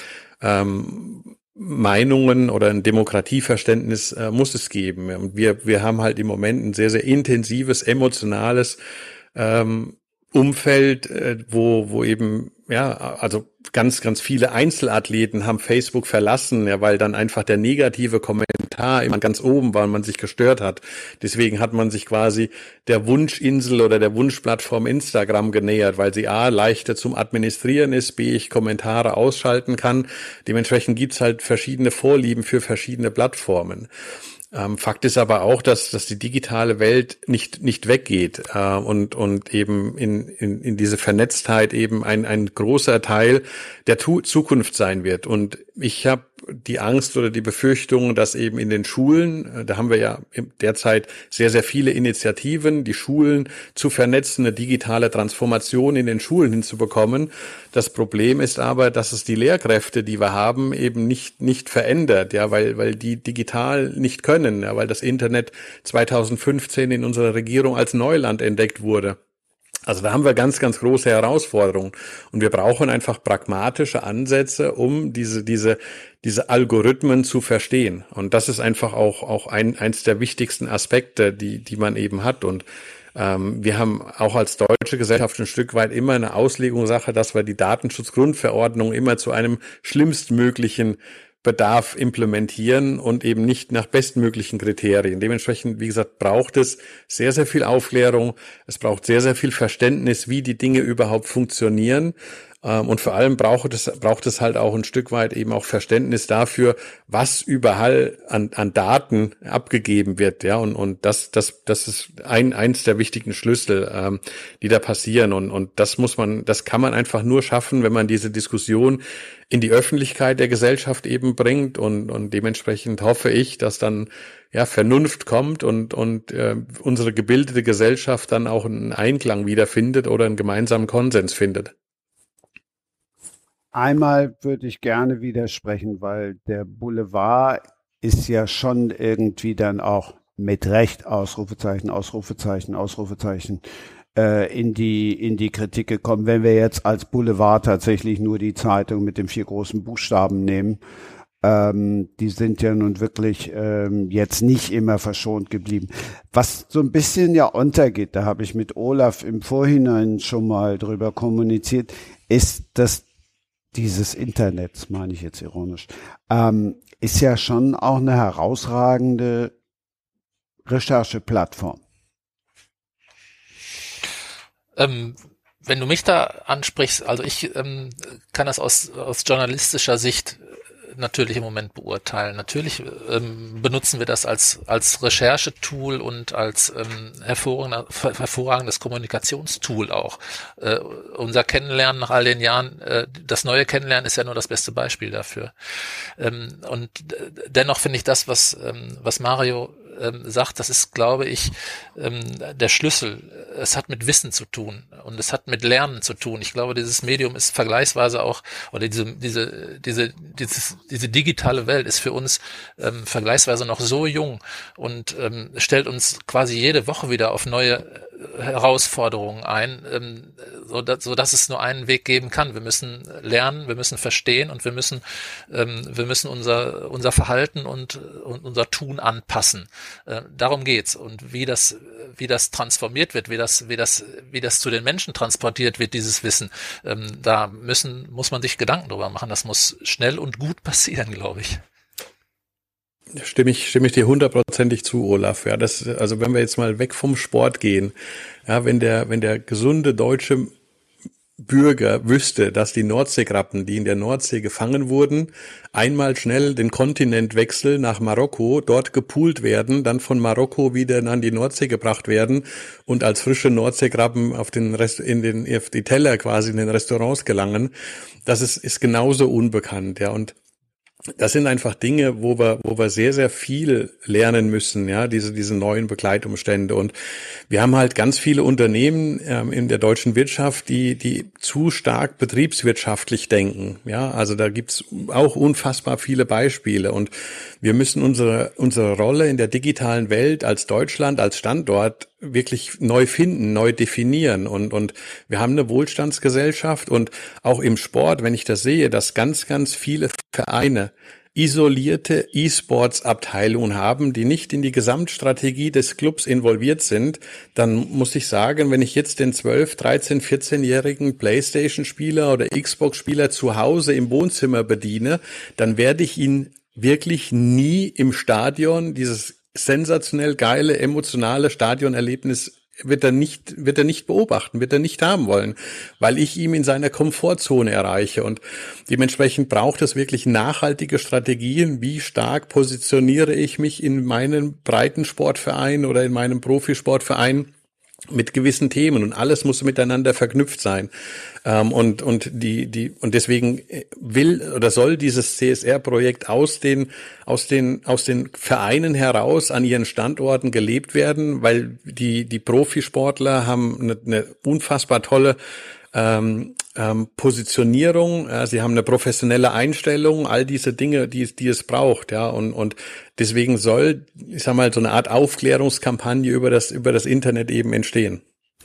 ähm, Meinungen oder ein Demokratieverständnis äh, muss es geben. Und wir, wir haben halt im Moment ein sehr, sehr intensives, emotionales, ähm, Umfeld, wo wo eben ja also ganz ganz viele Einzelathleten haben Facebook verlassen, ja, weil dann einfach der negative Kommentar immer ganz oben war und man sich gestört hat. Deswegen hat man sich quasi der Wunschinsel oder der Wunschplattform Instagram genähert, weil sie a leichter zum Administrieren ist, b ich Kommentare ausschalten kann. Dementsprechend gibt's halt verschiedene Vorlieben für verschiedene Plattformen. Ähm, Fakt ist aber auch, dass, dass die digitale Welt nicht, nicht weggeht, äh, und, und eben in, in, in diese Vernetztheit eben ein, ein großer Teil der tu- Zukunft sein wird. Und ich habe die Angst oder die Befürchtung, dass eben in den Schulen, da haben wir ja derzeit sehr, sehr viele Initiativen, die Schulen zu vernetzen, eine digitale Transformation in den Schulen hinzubekommen. Das Problem ist aber, dass es die Lehrkräfte, die wir haben, eben nicht, nicht verändert, ja, weil, weil die digital nicht können, ja, weil das Internet zweitausendfünfzehn in unserer Regierung als Neuland entdeckt wurde. Also da haben wir ganz, ganz große Herausforderungen und wir brauchen einfach pragmatische Ansätze, um diese, diese, diese Algorithmen zu verstehen. Und das ist einfach auch, auch ein, eins der wichtigsten Aspekte, die, die man eben hat. Und ähm, wir haben auch als deutsche Gesellschaft ein Stück weit immer eine Auslegungssache, dass wir die Datenschutzgrundverordnung immer zu einem schlimmstmöglichen Bedarf implementieren und eben nicht nach bestmöglichen Kriterien. Dementsprechend, wie gesagt, braucht es sehr, sehr viel Aufklärung. Es braucht sehr, sehr viel Verständnis, wie die Dinge überhaupt funktionieren. Ähm, und vor allem braucht es, braucht es halt auch ein Stück weit eben auch Verständnis dafür, was überall an, an Daten abgegeben wird, ja, und, und das, das, das ist ein, eins der wichtigen Schlüssel, ähm, die da passieren, und, und das muss man, das kann man einfach nur schaffen, wenn man diese Diskussion in die Öffentlichkeit der Gesellschaft eben bringt, und, und dementsprechend hoffe ich, dass dann ja Vernunft kommt und, und äh, unsere gebildete Gesellschaft dann auch einen Einklang wiederfindet oder einen gemeinsamen Konsens findet. Einmal würde ich gerne widersprechen, weil der Boulevard ist ja schon irgendwie dann auch mit Recht Ausrufezeichen, Ausrufezeichen, Ausrufezeichen äh, in die in die Kritik gekommen. Wenn wir jetzt als Boulevard tatsächlich nur die Zeitung mit den vier großen Buchstaben nehmen, ähm, die sind ja nun wirklich ähm, jetzt nicht immer verschont geblieben. Was so ein bisschen ja untergeht, da habe ich mit Olaf im Vorhinein schon mal drüber kommuniziert, ist, dass dieses Internets, meine ich jetzt ironisch, ähm, ist ja schon auch eine herausragende Rechercheplattform. Ähm, wenn du mich da ansprichst, also ich ähm, kann das aus, aus journalistischer Sicht natürlich im Moment beurteilen. Natürlich ähm, benutzen wir das als als Recherchetool und als ähm, hervorragender, hervorragendes Kommunikationstool auch. Äh, unser Kennenlernen nach all den Jahren, äh, das neue Kennenlernen ist ja nur das beste Beispiel dafür. Ähm, und dennoch finde ich das, was ähm, was Mario ähm, sagt, das ist, glaube ich, ähm, der Schlüssel. Es hat mit Wissen zu tun und es hat mit Lernen zu tun. Ich glaube, dieses Medium ist vergleichsweise auch, oder diese diese diese dieses, diese digitale Welt ist für uns ähm, vergleichsweise noch so jung und ähm, stellt uns quasi jede Woche wieder auf neue Herausforderungen ein, ähm, so, dass, so dass es nur einen Weg geben kann. Wir müssen lernen, wir müssen verstehen und wir müssen ähm, wir müssen unser unser Verhalten und, und unser Tun anpassen. Äh, darum geht's. Und wie das wie das transformiert wird, wie das wie das wie das zu den Menschen transportiert wird, dieses Wissen, ähm, da müssen muss man sich Gedanken drüber machen. Das muss schnell und gut passieren, glaube ich. Stimme ich, stimme ich dir hundertprozentig zu, Olaf. Ja, das, also wenn wir jetzt mal weg vom Sport gehen, ja, wenn der, wenn der gesunde deutsche Bürger wüsste, dass die Nordseekrabben, die in der Nordsee gefangen wurden, einmal schnell den Kontinent wechseln nach Marokko, dort gepoolt werden, dann von Marokko wieder an die Nordsee gebracht werden und als frische Nordseekrabben auf den Rest, in den, auf die Teller quasi in den Restaurants gelangen, das ist, ist genauso unbekannt, ja, und das sind einfach Dinge, wo wir, wo wir sehr, sehr viel lernen müssen, ja, diese, diese neuen Begleitumstände. Und wir haben halt ganz viele Unternehmen ähm, in der deutschen Wirtschaft, die, die zu stark betriebswirtschaftlich denken, ja. Also da gibt's auch unfassbar viele Beispiele. Und wir müssen unsere, unsere Rolle in der digitalen Welt als Deutschland, als Standort wirklich neu finden, neu definieren. Und, und wir haben eine Wohlstandsgesellschaft und auch im Sport, wenn ich das sehe, dass ganz, ganz viele Vereine isolierte E-Sports-Abteilungen haben, die nicht in die Gesamtstrategie des Clubs involviert sind, dann muss ich sagen, wenn ich jetzt den zwölf-, dreizehn-, vierzehnjährigen PlayStation-Spieler oder Xbox-Spieler zu Hause im Wohnzimmer bediene, dann werde ich ihn wirklich nie im Stadion, dieses sensationell geile, emotionale Stadionerlebnis wird er nicht, wird er nicht beobachten, wird er nicht haben wollen, weil ich ihm in seiner Komfortzone erreiche. Und dementsprechend braucht es wirklich nachhaltige Strategien. Wie stark positioniere ich mich in meinem Breitensportverein oder in meinem Profisportverein mit gewissen Themen, und alles muss miteinander verknüpft sein. Ähm, und, und die, die, und deswegen will oder soll dieses C S R-Projekt aus den, aus den, aus den Vereinen heraus an ihren Standorten gelebt werden, weil die, die Profisportler haben eine, eine unfassbar tolle Ähm, ähm, Positionierung, ja, sie haben eine professionelle Einstellung, all diese Dinge, die, die es braucht, ja, und, und deswegen soll, ich sag mal, so eine Art Aufklärungskampagne über das, über das Internet eben entstehen.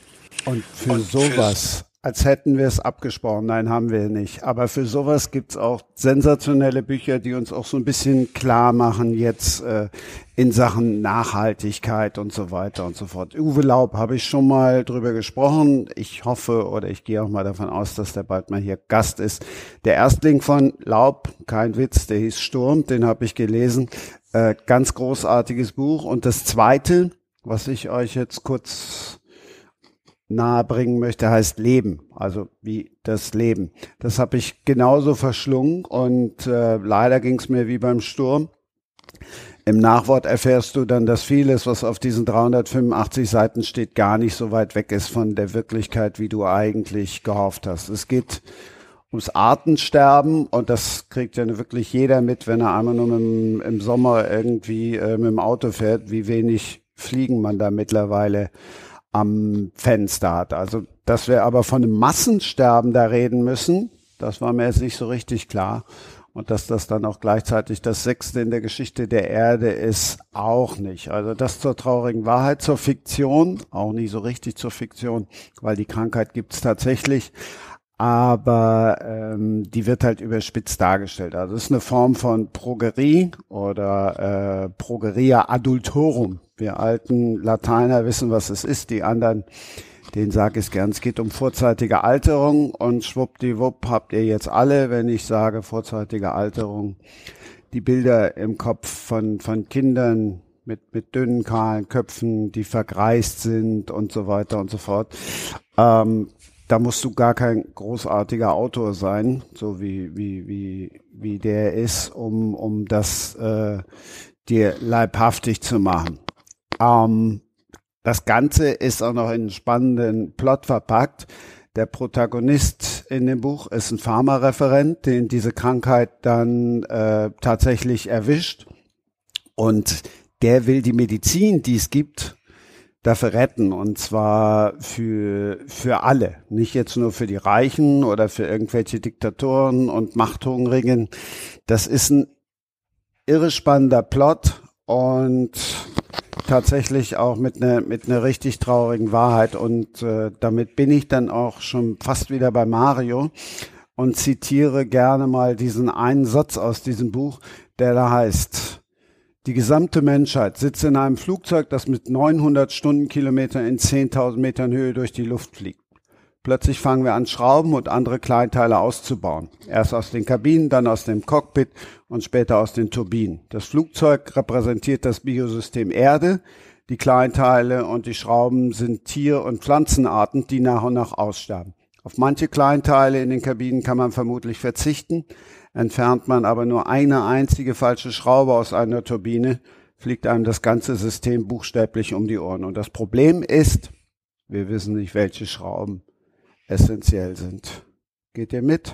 Und für und sowas, als hätten wir es abgesprochen, nein, haben wir nicht, aber für sowas gibt's auch sensationelle Bücher, die uns auch so ein bisschen klar machen jetzt äh, in Sachen Nachhaltigkeit und so weiter und so fort. Uwe Laub habe ich schon mal drüber gesprochen. Ich hoffe oder ich gehe auch mal davon aus, dass der bald mal hier Gast ist. Der Erstling von Laub, kein Witz, der hieß Sturm, den habe ich gelesen. Äh, ganz großartiges Buch. Und das Zweite, was ich euch jetzt kurz nahebringen möchte, heißt Leben, also wie das Leben. Das habe ich genauso verschlungen und äh, leider ging es mir wie beim Sturm. Im Nachwort erfährst du dann, dass vieles, was auf diesen dreihundertfünfundachtzig Seiten steht, gar nicht so weit weg ist von der Wirklichkeit, wie du eigentlich gehofft hast. Es geht ums Artensterben und das kriegt ja wirklich jeder mit, wenn er einmal nur mit dem, im Sommer irgendwie äh, mit dem Auto fährt, wie wenig Fliegen man da mittlerweile am Fenster hat. Also, dass wir aber von einem Massensterben da reden müssen, das war mir jetzt nicht so richtig klar. Und dass das dann auch gleichzeitig das Sechste in der Geschichte der Erde ist, auch nicht. Also das zur traurigen Wahrheit, zur Fiktion, auch nicht so richtig zur Fiktion, weil die Krankheit gibt es tatsächlich. Aber ähm, die wird halt überspitzt dargestellt. Also es ist eine Form von Progerie oder äh, Progeria adultorum. Wir alten Lateiner wissen, was es ist. Die anderen, denen sage ich es gern. Es geht um vorzeitige Alterung und schwuppdiwupp habt ihr jetzt alle, wenn ich sage vorzeitige Alterung, die Bilder im Kopf von von Kindern mit mit dünnen, kahlen Köpfen, die vergreist sind und so weiter und so fort. Ähm, Da musst du gar kein großartiger Autor sein, so wie wie wie wie der ist, um um das äh, dir leibhaftig zu machen. Ähm, das Ganze ist auch noch in einen spannenden Plot verpackt. Der Protagonist in dem Buch ist ein Pharmareferent, den diese Krankheit dann äh, tatsächlich erwischt, und der will die Medizin, die es gibt, dafür retten, und zwar für für alle, nicht jetzt nur für die Reichen oder für irgendwelche Diktatoren und Machthungrigen. Das ist ein irre spannender Plot und tatsächlich auch mit einer mit einer richtig traurigen Wahrheit, und äh, damit bin ich dann auch schon fast wieder bei Mario und zitiere gerne mal diesen einen Satz aus diesem Buch, der da heißt: Die gesamte Menschheit sitzt in einem Flugzeug, das mit neunhundert Stundenkilometern in zehntausend Metern Höhe durch die Luft fliegt. Plötzlich fangen wir an, Schrauben und andere Kleinteile auszubauen. Erst aus den Kabinen, dann aus dem Cockpit und später aus den Turbinen. Das Flugzeug repräsentiert das Biosystem Erde. Die Kleinteile und die Schrauben sind Tier- und Pflanzenarten, die nach und nach aussterben. Auf manche Kleinteile in den Kabinen kann man vermutlich verzichten. Entfernt man aber nur eine einzige falsche Schraube aus einer Turbine, fliegt einem das ganze System buchstäblich um die Ohren. Und das Problem ist, wir wissen nicht, welche Schrauben essentiell sind. Geht ihr mit?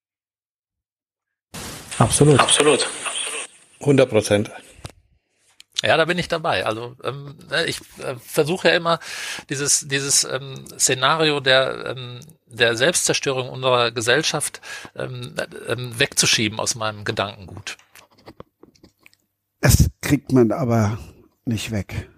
Absolut. Absolut. hundert Prozent. Ja, da bin ich dabei. Also ähm, ich äh, versuche ja immer dieses dieses ähm, Szenario der ähm, der Selbstzerstörung unserer Gesellschaft ähm, ähm, wegzuschieben aus meinem Gedankengut. Das kriegt man aber nicht weg.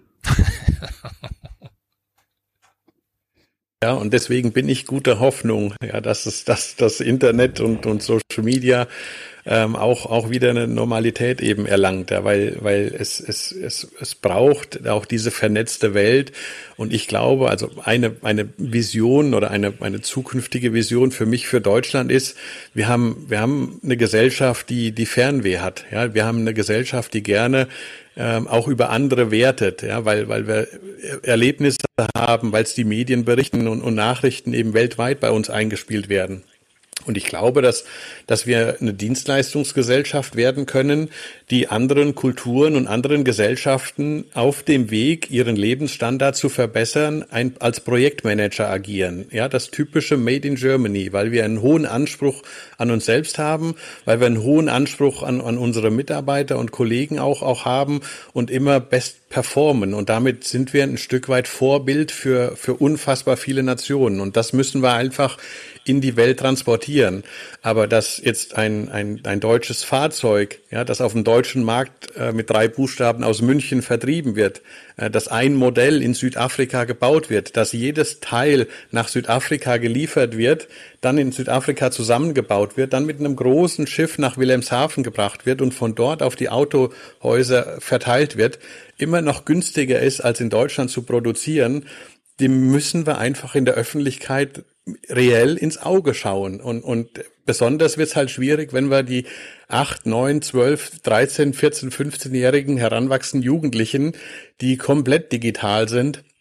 Ja, und deswegen bin ich guter Hoffnung, ja, dass es, dass das Internet und, und Social Media ähm, auch auch wieder eine Normalität eben erlangt, ja, weil weil es es es es braucht auch diese vernetzte Welt, und ich glaube, also eine eine Vision oder eine eine zukünftige Vision für mich für Deutschland ist, wir haben wir haben eine Gesellschaft, die die Fernweh hat, ja, wir haben eine Gesellschaft, die gerne ähm, auch über andere wertet, ja, weil weil wir Erlebnisse haben, weil es die Medien berichten und, und Nachrichten eben weltweit bei uns eingespielt werden. Und ich glaube, dass, dass wir eine Dienstleistungsgesellschaft werden können, die anderen Kulturen und anderen Gesellschaften auf dem Weg, ihren Lebensstandard zu verbessern, ein, als Projektmanager agieren. Ja, das typische Made in Germany, weil wir einen hohen Anspruch an uns selbst haben, weil wir einen hohen Anspruch an, an unsere Mitarbeiter und Kollegen auch, auch haben und immer best performen. Und damit sind wir ein Stück weit Vorbild für, für unfassbar viele Nationen. Und das müssen wir einfach in die Welt transportieren. Aber dass jetzt ein, ein, ein deutsches Fahrzeug, ja, das auf dem deutschen Markt äh, mit drei Buchstaben aus München vertrieben wird, äh, dass ein Modell in Südafrika gebaut wird, dass jedes Teil nach Südafrika geliefert wird, dann in Südafrika zusammengebaut wird, dann mit einem großen Schiff nach Wilhelmshaven gebracht wird und von dort auf die Autohäuser verteilt wird, immer noch günstiger ist, als in Deutschland zu produzieren, dem müssen wir einfach in der Öffentlichkeit reell ins Auge schauen. Und, und besonders wird es halt schwierig, wenn wir die acht, neun, zwölf, dreizehn, vierzehn, fünfzehnjährigen heranwachsenden Jugendlichen, die komplett digital sind,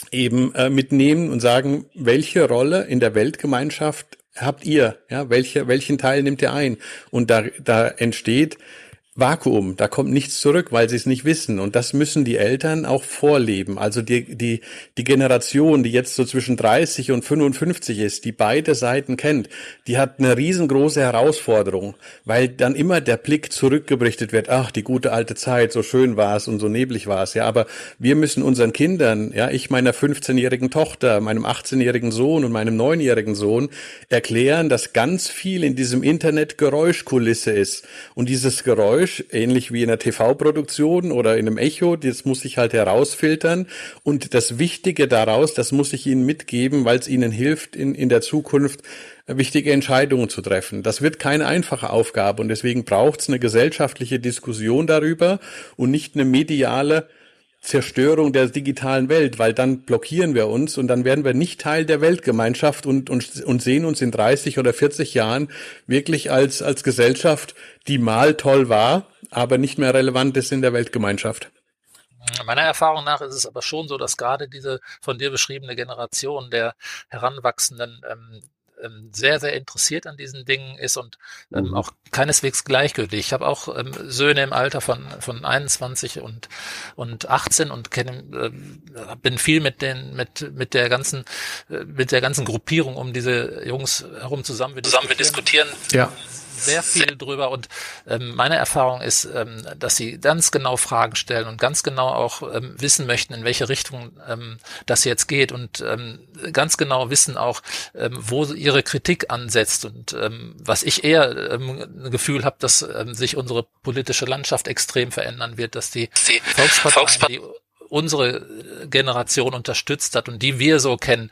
eben äh, mitnehmen und sagen, welche Rolle in der Weltgemeinschaft habt ihr? Ja, welche, welchen Teil nehmt ihr ein? Und da, da entsteht Vakuum, da kommt nichts zurück, weil sie es nicht wissen. Und das müssen die Eltern auch vorleben. Also die, die, die Generation, die jetzt so zwischen dreißig und fünfundfünfzig ist, die beide Seiten kennt, die hat eine riesengroße Herausforderung, weil dann immer der Blick zurückgerichtet wird. Ach, die gute alte Zeit, so schön war es und so neblig war es. Ja, aber wir müssen unseren Kindern, ja, ich meiner fünfzehnjährigen Tochter, meinem achtzehnjährigen Sohn und meinem neunjährigen Sohn erklären, dass ganz viel in diesem Internet Geräuschkulisse ist. Und dieses Geräusch, ähnlich wie in einer T V-Produktion oder in einem Echo, das muss ich halt herausfiltern und das Wichtige daraus, das muss ich Ihnen mitgeben, weil es Ihnen hilft, in, in der Zukunft wichtige Entscheidungen zu treffen. Das wird keine einfache Aufgabe und deswegen braucht es eine gesellschaftliche Diskussion darüber und nicht eine mediale Zerstörung der digitalen Welt, weil dann blockieren wir uns und dann werden wir nicht Teil der Weltgemeinschaft und, und, und sehen uns in dreißig oder vierzig Jahren wirklich als, als Gesellschaft, die mal toll war, aber nicht mehr relevant ist in der Weltgemeinschaft. Meiner Erfahrung nach ist es aber schon so, dass gerade diese von dir beschriebene Generation der Heranwachsenden ähm, sehr, sehr interessiert an diesen Dingen ist und ähm, auch keineswegs gleichgültig. Ich habe auch ähm, Söhne im Alter von von einundzwanzig und und achtzehn und kenne äh, bin viel mit den mit mit der ganzen äh, mit der ganzen Gruppierung um diese Jungs herum zusammen. Wir zusammen diskutieren. Wir diskutieren ja. sehr viel drüber und ähm, meine Erfahrung ist, ähm, dass sie ganz genau Fragen stellen und ganz genau auch ähm, wissen möchten, in welche Richtung ähm, das jetzt geht und ähm, ganz genau wissen auch, ähm, wo ihre Kritik ansetzt und ähm, was ich eher ähm, ein Gefühl habe, dass ähm, sich unsere politische Landschaft extrem verändern wird, dass die, die Volksparteien, die unsere Generation unterstützt hat und die wir so kennen,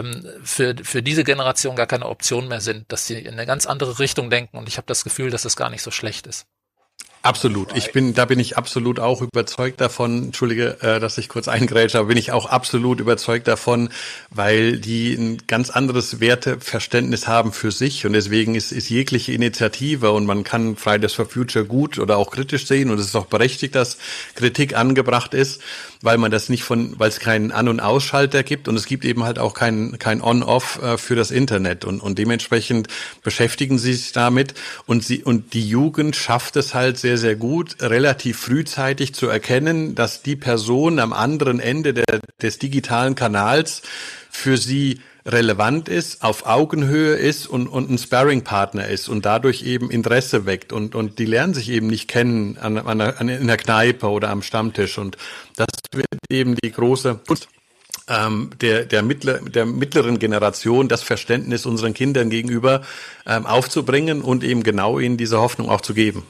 für für diese Generation gar keine Option mehr sind, dass sie in eine ganz andere Richtung denken und ich habe das Gefühl, dass es gar nicht so schlecht ist. Absolut. Ich bin, da bin ich absolut auch überzeugt davon. Entschuldige, äh, dass ich kurz eingrätsche, aber bin ich auch absolut überzeugt davon, weil die ein ganz anderes Werteverständnis haben für sich und deswegen ist, ist jegliche Initiative und man kann Fridays for Future gut oder auch kritisch sehen und es ist auch berechtigt, dass Kritik angebracht ist, weil man das nicht von, weil es keinen An- und Ausschalter gibt und es gibt eben halt auch kein, kein On-Off äh, für das Internet und, und dementsprechend beschäftigen sie sich damit und sie, und die Jugend schafft es halt sehr, sehr gut, relativ frühzeitig zu erkennen, dass die Person am anderen Ende der, des digitalen Kanals für sie relevant ist, auf Augenhöhe ist und, und ein Sparring-Partner ist und dadurch eben Interesse weckt und, und die lernen sich eben nicht kennen an, an, an, in der Kneipe oder am Stammtisch und das wird eben die große Kunst ähm, der, der, mittler, der mittleren Generation, das Verständnis unseren Kindern gegenüber ähm, aufzubringen und eben genau ihnen diese Hoffnung auch zu geben.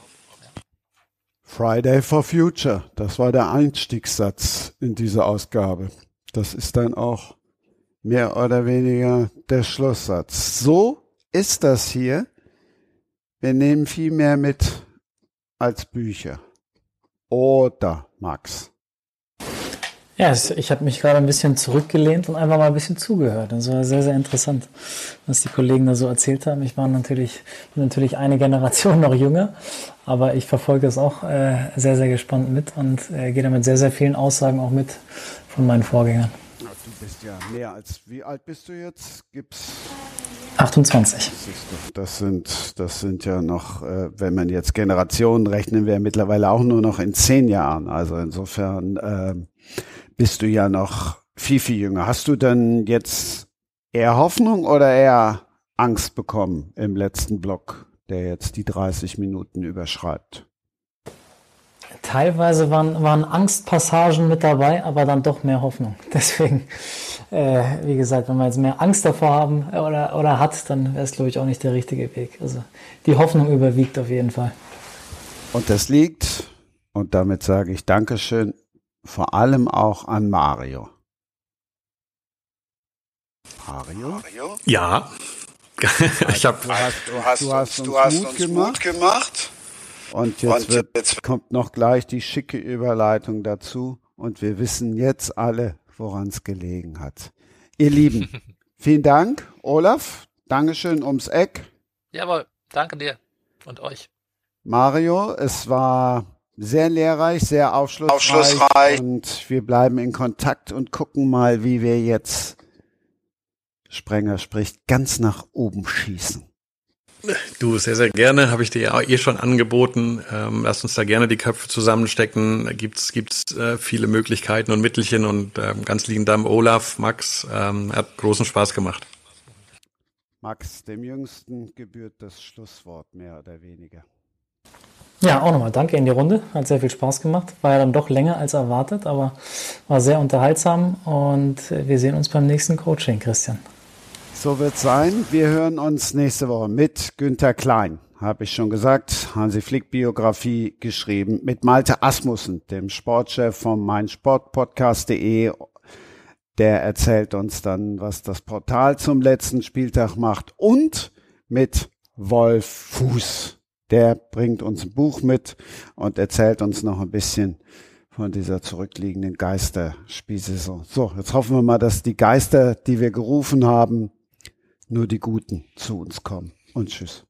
Friday for Future, das war der Einstiegssatz in diese Ausgabe. Das ist dann auch mehr oder weniger der Schlusssatz. So ist das hier. Wir nehmen viel mehr mit als Bücher. Oder, Max? Ja, ich habe mich gerade ein bisschen zurückgelehnt und einfach mal ein bisschen zugehört. Das war sehr, sehr interessant, was die Kollegen da so erzählt haben. Ich war natürlich, bin natürlich eine Generation noch jünger, aber ich verfolge das auch äh, sehr, sehr gespannt mit und äh, gehe da mit sehr, sehr vielen Aussagen auch mit von meinen Vorgängern. Du bist ja mehr als, wie alt bist du jetzt? Gibt's achtundzwanzig. Das sind, das sind ja noch, äh, wenn man jetzt Generationen rechnen, wir mittlerweile auch nur noch in zehn Jahren. Also insofern äh, bist du ja noch viel, viel jünger. Hast du denn jetzt eher Hoffnung oder eher Angst bekommen im letzten Block, der jetzt die dreißig Minuten überschreibt? Teilweise waren, waren Angstpassagen mit dabei, aber dann doch mehr Hoffnung. Deswegen, äh, wie gesagt, wenn wir jetzt mehr Angst davor haben oder, oder hat, dann wäre es, glaube ich, auch nicht der richtige Weg. Also die Hoffnung überwiegt auf jeden Fall. Und das liegt, und damit sage ich Dankeschön, vor allem auch an Mario. Mario? Ja. ich hab, du hast, du hast, du hast uns, du hast Mut, uns gemacht. Mut gemacht. Und jetzt, wird, jetzt kommt noch gleich die schicke Überleitung dazu. Und wir wissen jetzt alle, woran es gelegen hat. Ihr Lieben, vielen Dank. Olaf, Dankeschön ums Eck. Jawohl, danke dir und euch. Mario, es war sehr lehrreich, sehr aufschlussreich, aufschlussreich. Und wir bleiben in Kontakt und gucken mal, wie wir jetzt, Sprenger spricht, ganz nach oben schießen. Du, sehr, sehr gerne, habe ich dir ja eh schon angeboten. Ähm, lass uns da gerne die Köpfe zusammenstecken. Da gibt's gibt's äh, viele Möglichkeiten und Mittelchen und ähm, ganz lieben Dank Olaf, Max, ähm, hat großen Spaß gemacht. Max, dem Jüngsten gebührt das Schlusswort, mehr oder weniger. Ja, auch nochmal danke in die Runde. Hat sehr viel Spaß gemacht. War ja dann doch länger als erwartet, aber war sehr unterhaltsam und wir sehen uns beim nächsten Coaching, Christian. So wird's sein. Wir hören uns nächste Woche mit Günther Klein. Habe ich schon gesagt, Hansi Flick Biografie geschrieben, mit Malte Asmussen, dem Sportchef von meinsportpodcast punkt de. Der erzählt uns dann, was das Portal zum letzten Spieltag macht, und mit Wolf Fuß. Der bringt uns ein Buch mit und erzählt uns noch ein bisschen von dieser zurückliegenden Geisterspielsaison. So, jetzt hoffen wir mal, dass die Geister, die wir gerufen haben, nur die Guten zu uns kommen. Und tschüss.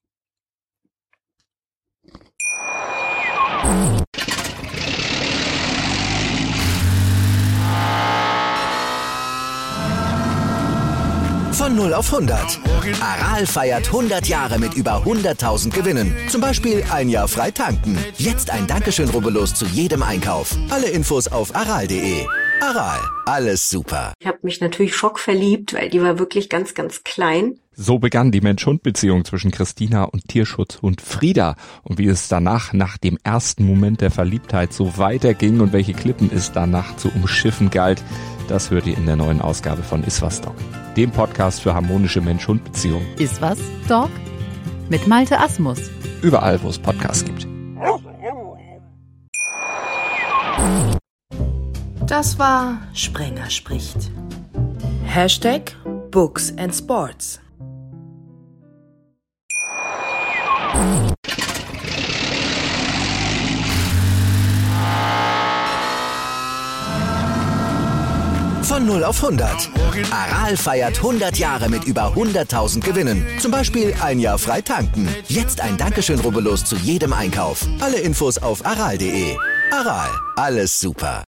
Von null auf hundert. Aral feiert hundert Jahre mit über hunderttausend Gewinnen. Zum Beispiel ein Jahr frei tanken. Jetzt ein Dankeschön, rubbellos zu jedem Einkauf. Alle Infos auf aral punkt de. Aral, alles super. Ich habe mich natürlich schockverliebt, weil die war wirklich ganz, ganz klein. So begann die Mensch-Hund-Beziehung zwischen Christina und Tierschutzhund Frieda. Und wie es danach, nach dem ersten Moment der Verliebtheit, so weiterging und welche Klippen es danach zu umschiffen galt, das hört ihr in der neuen Ausgabe von Iswas Dog, dem Podcast für harmonische Mensch-Hund-Beziehungen. Iswas Dog mit Malte Asmus. Überall, wo es Podcasts gibt. Das war Sprenger spricht. Hashtag Books and Sports. Von null auf hundert. Aral feiert hundert Jahre mit über hunderttausend Gewinnen. Zum Beispiel ein Jahr frei tanken. Jetzt ein Dankeschön, rubbellos zu jedem Einkauf. Alle Infos auf aral punkt de. Aral, alles super.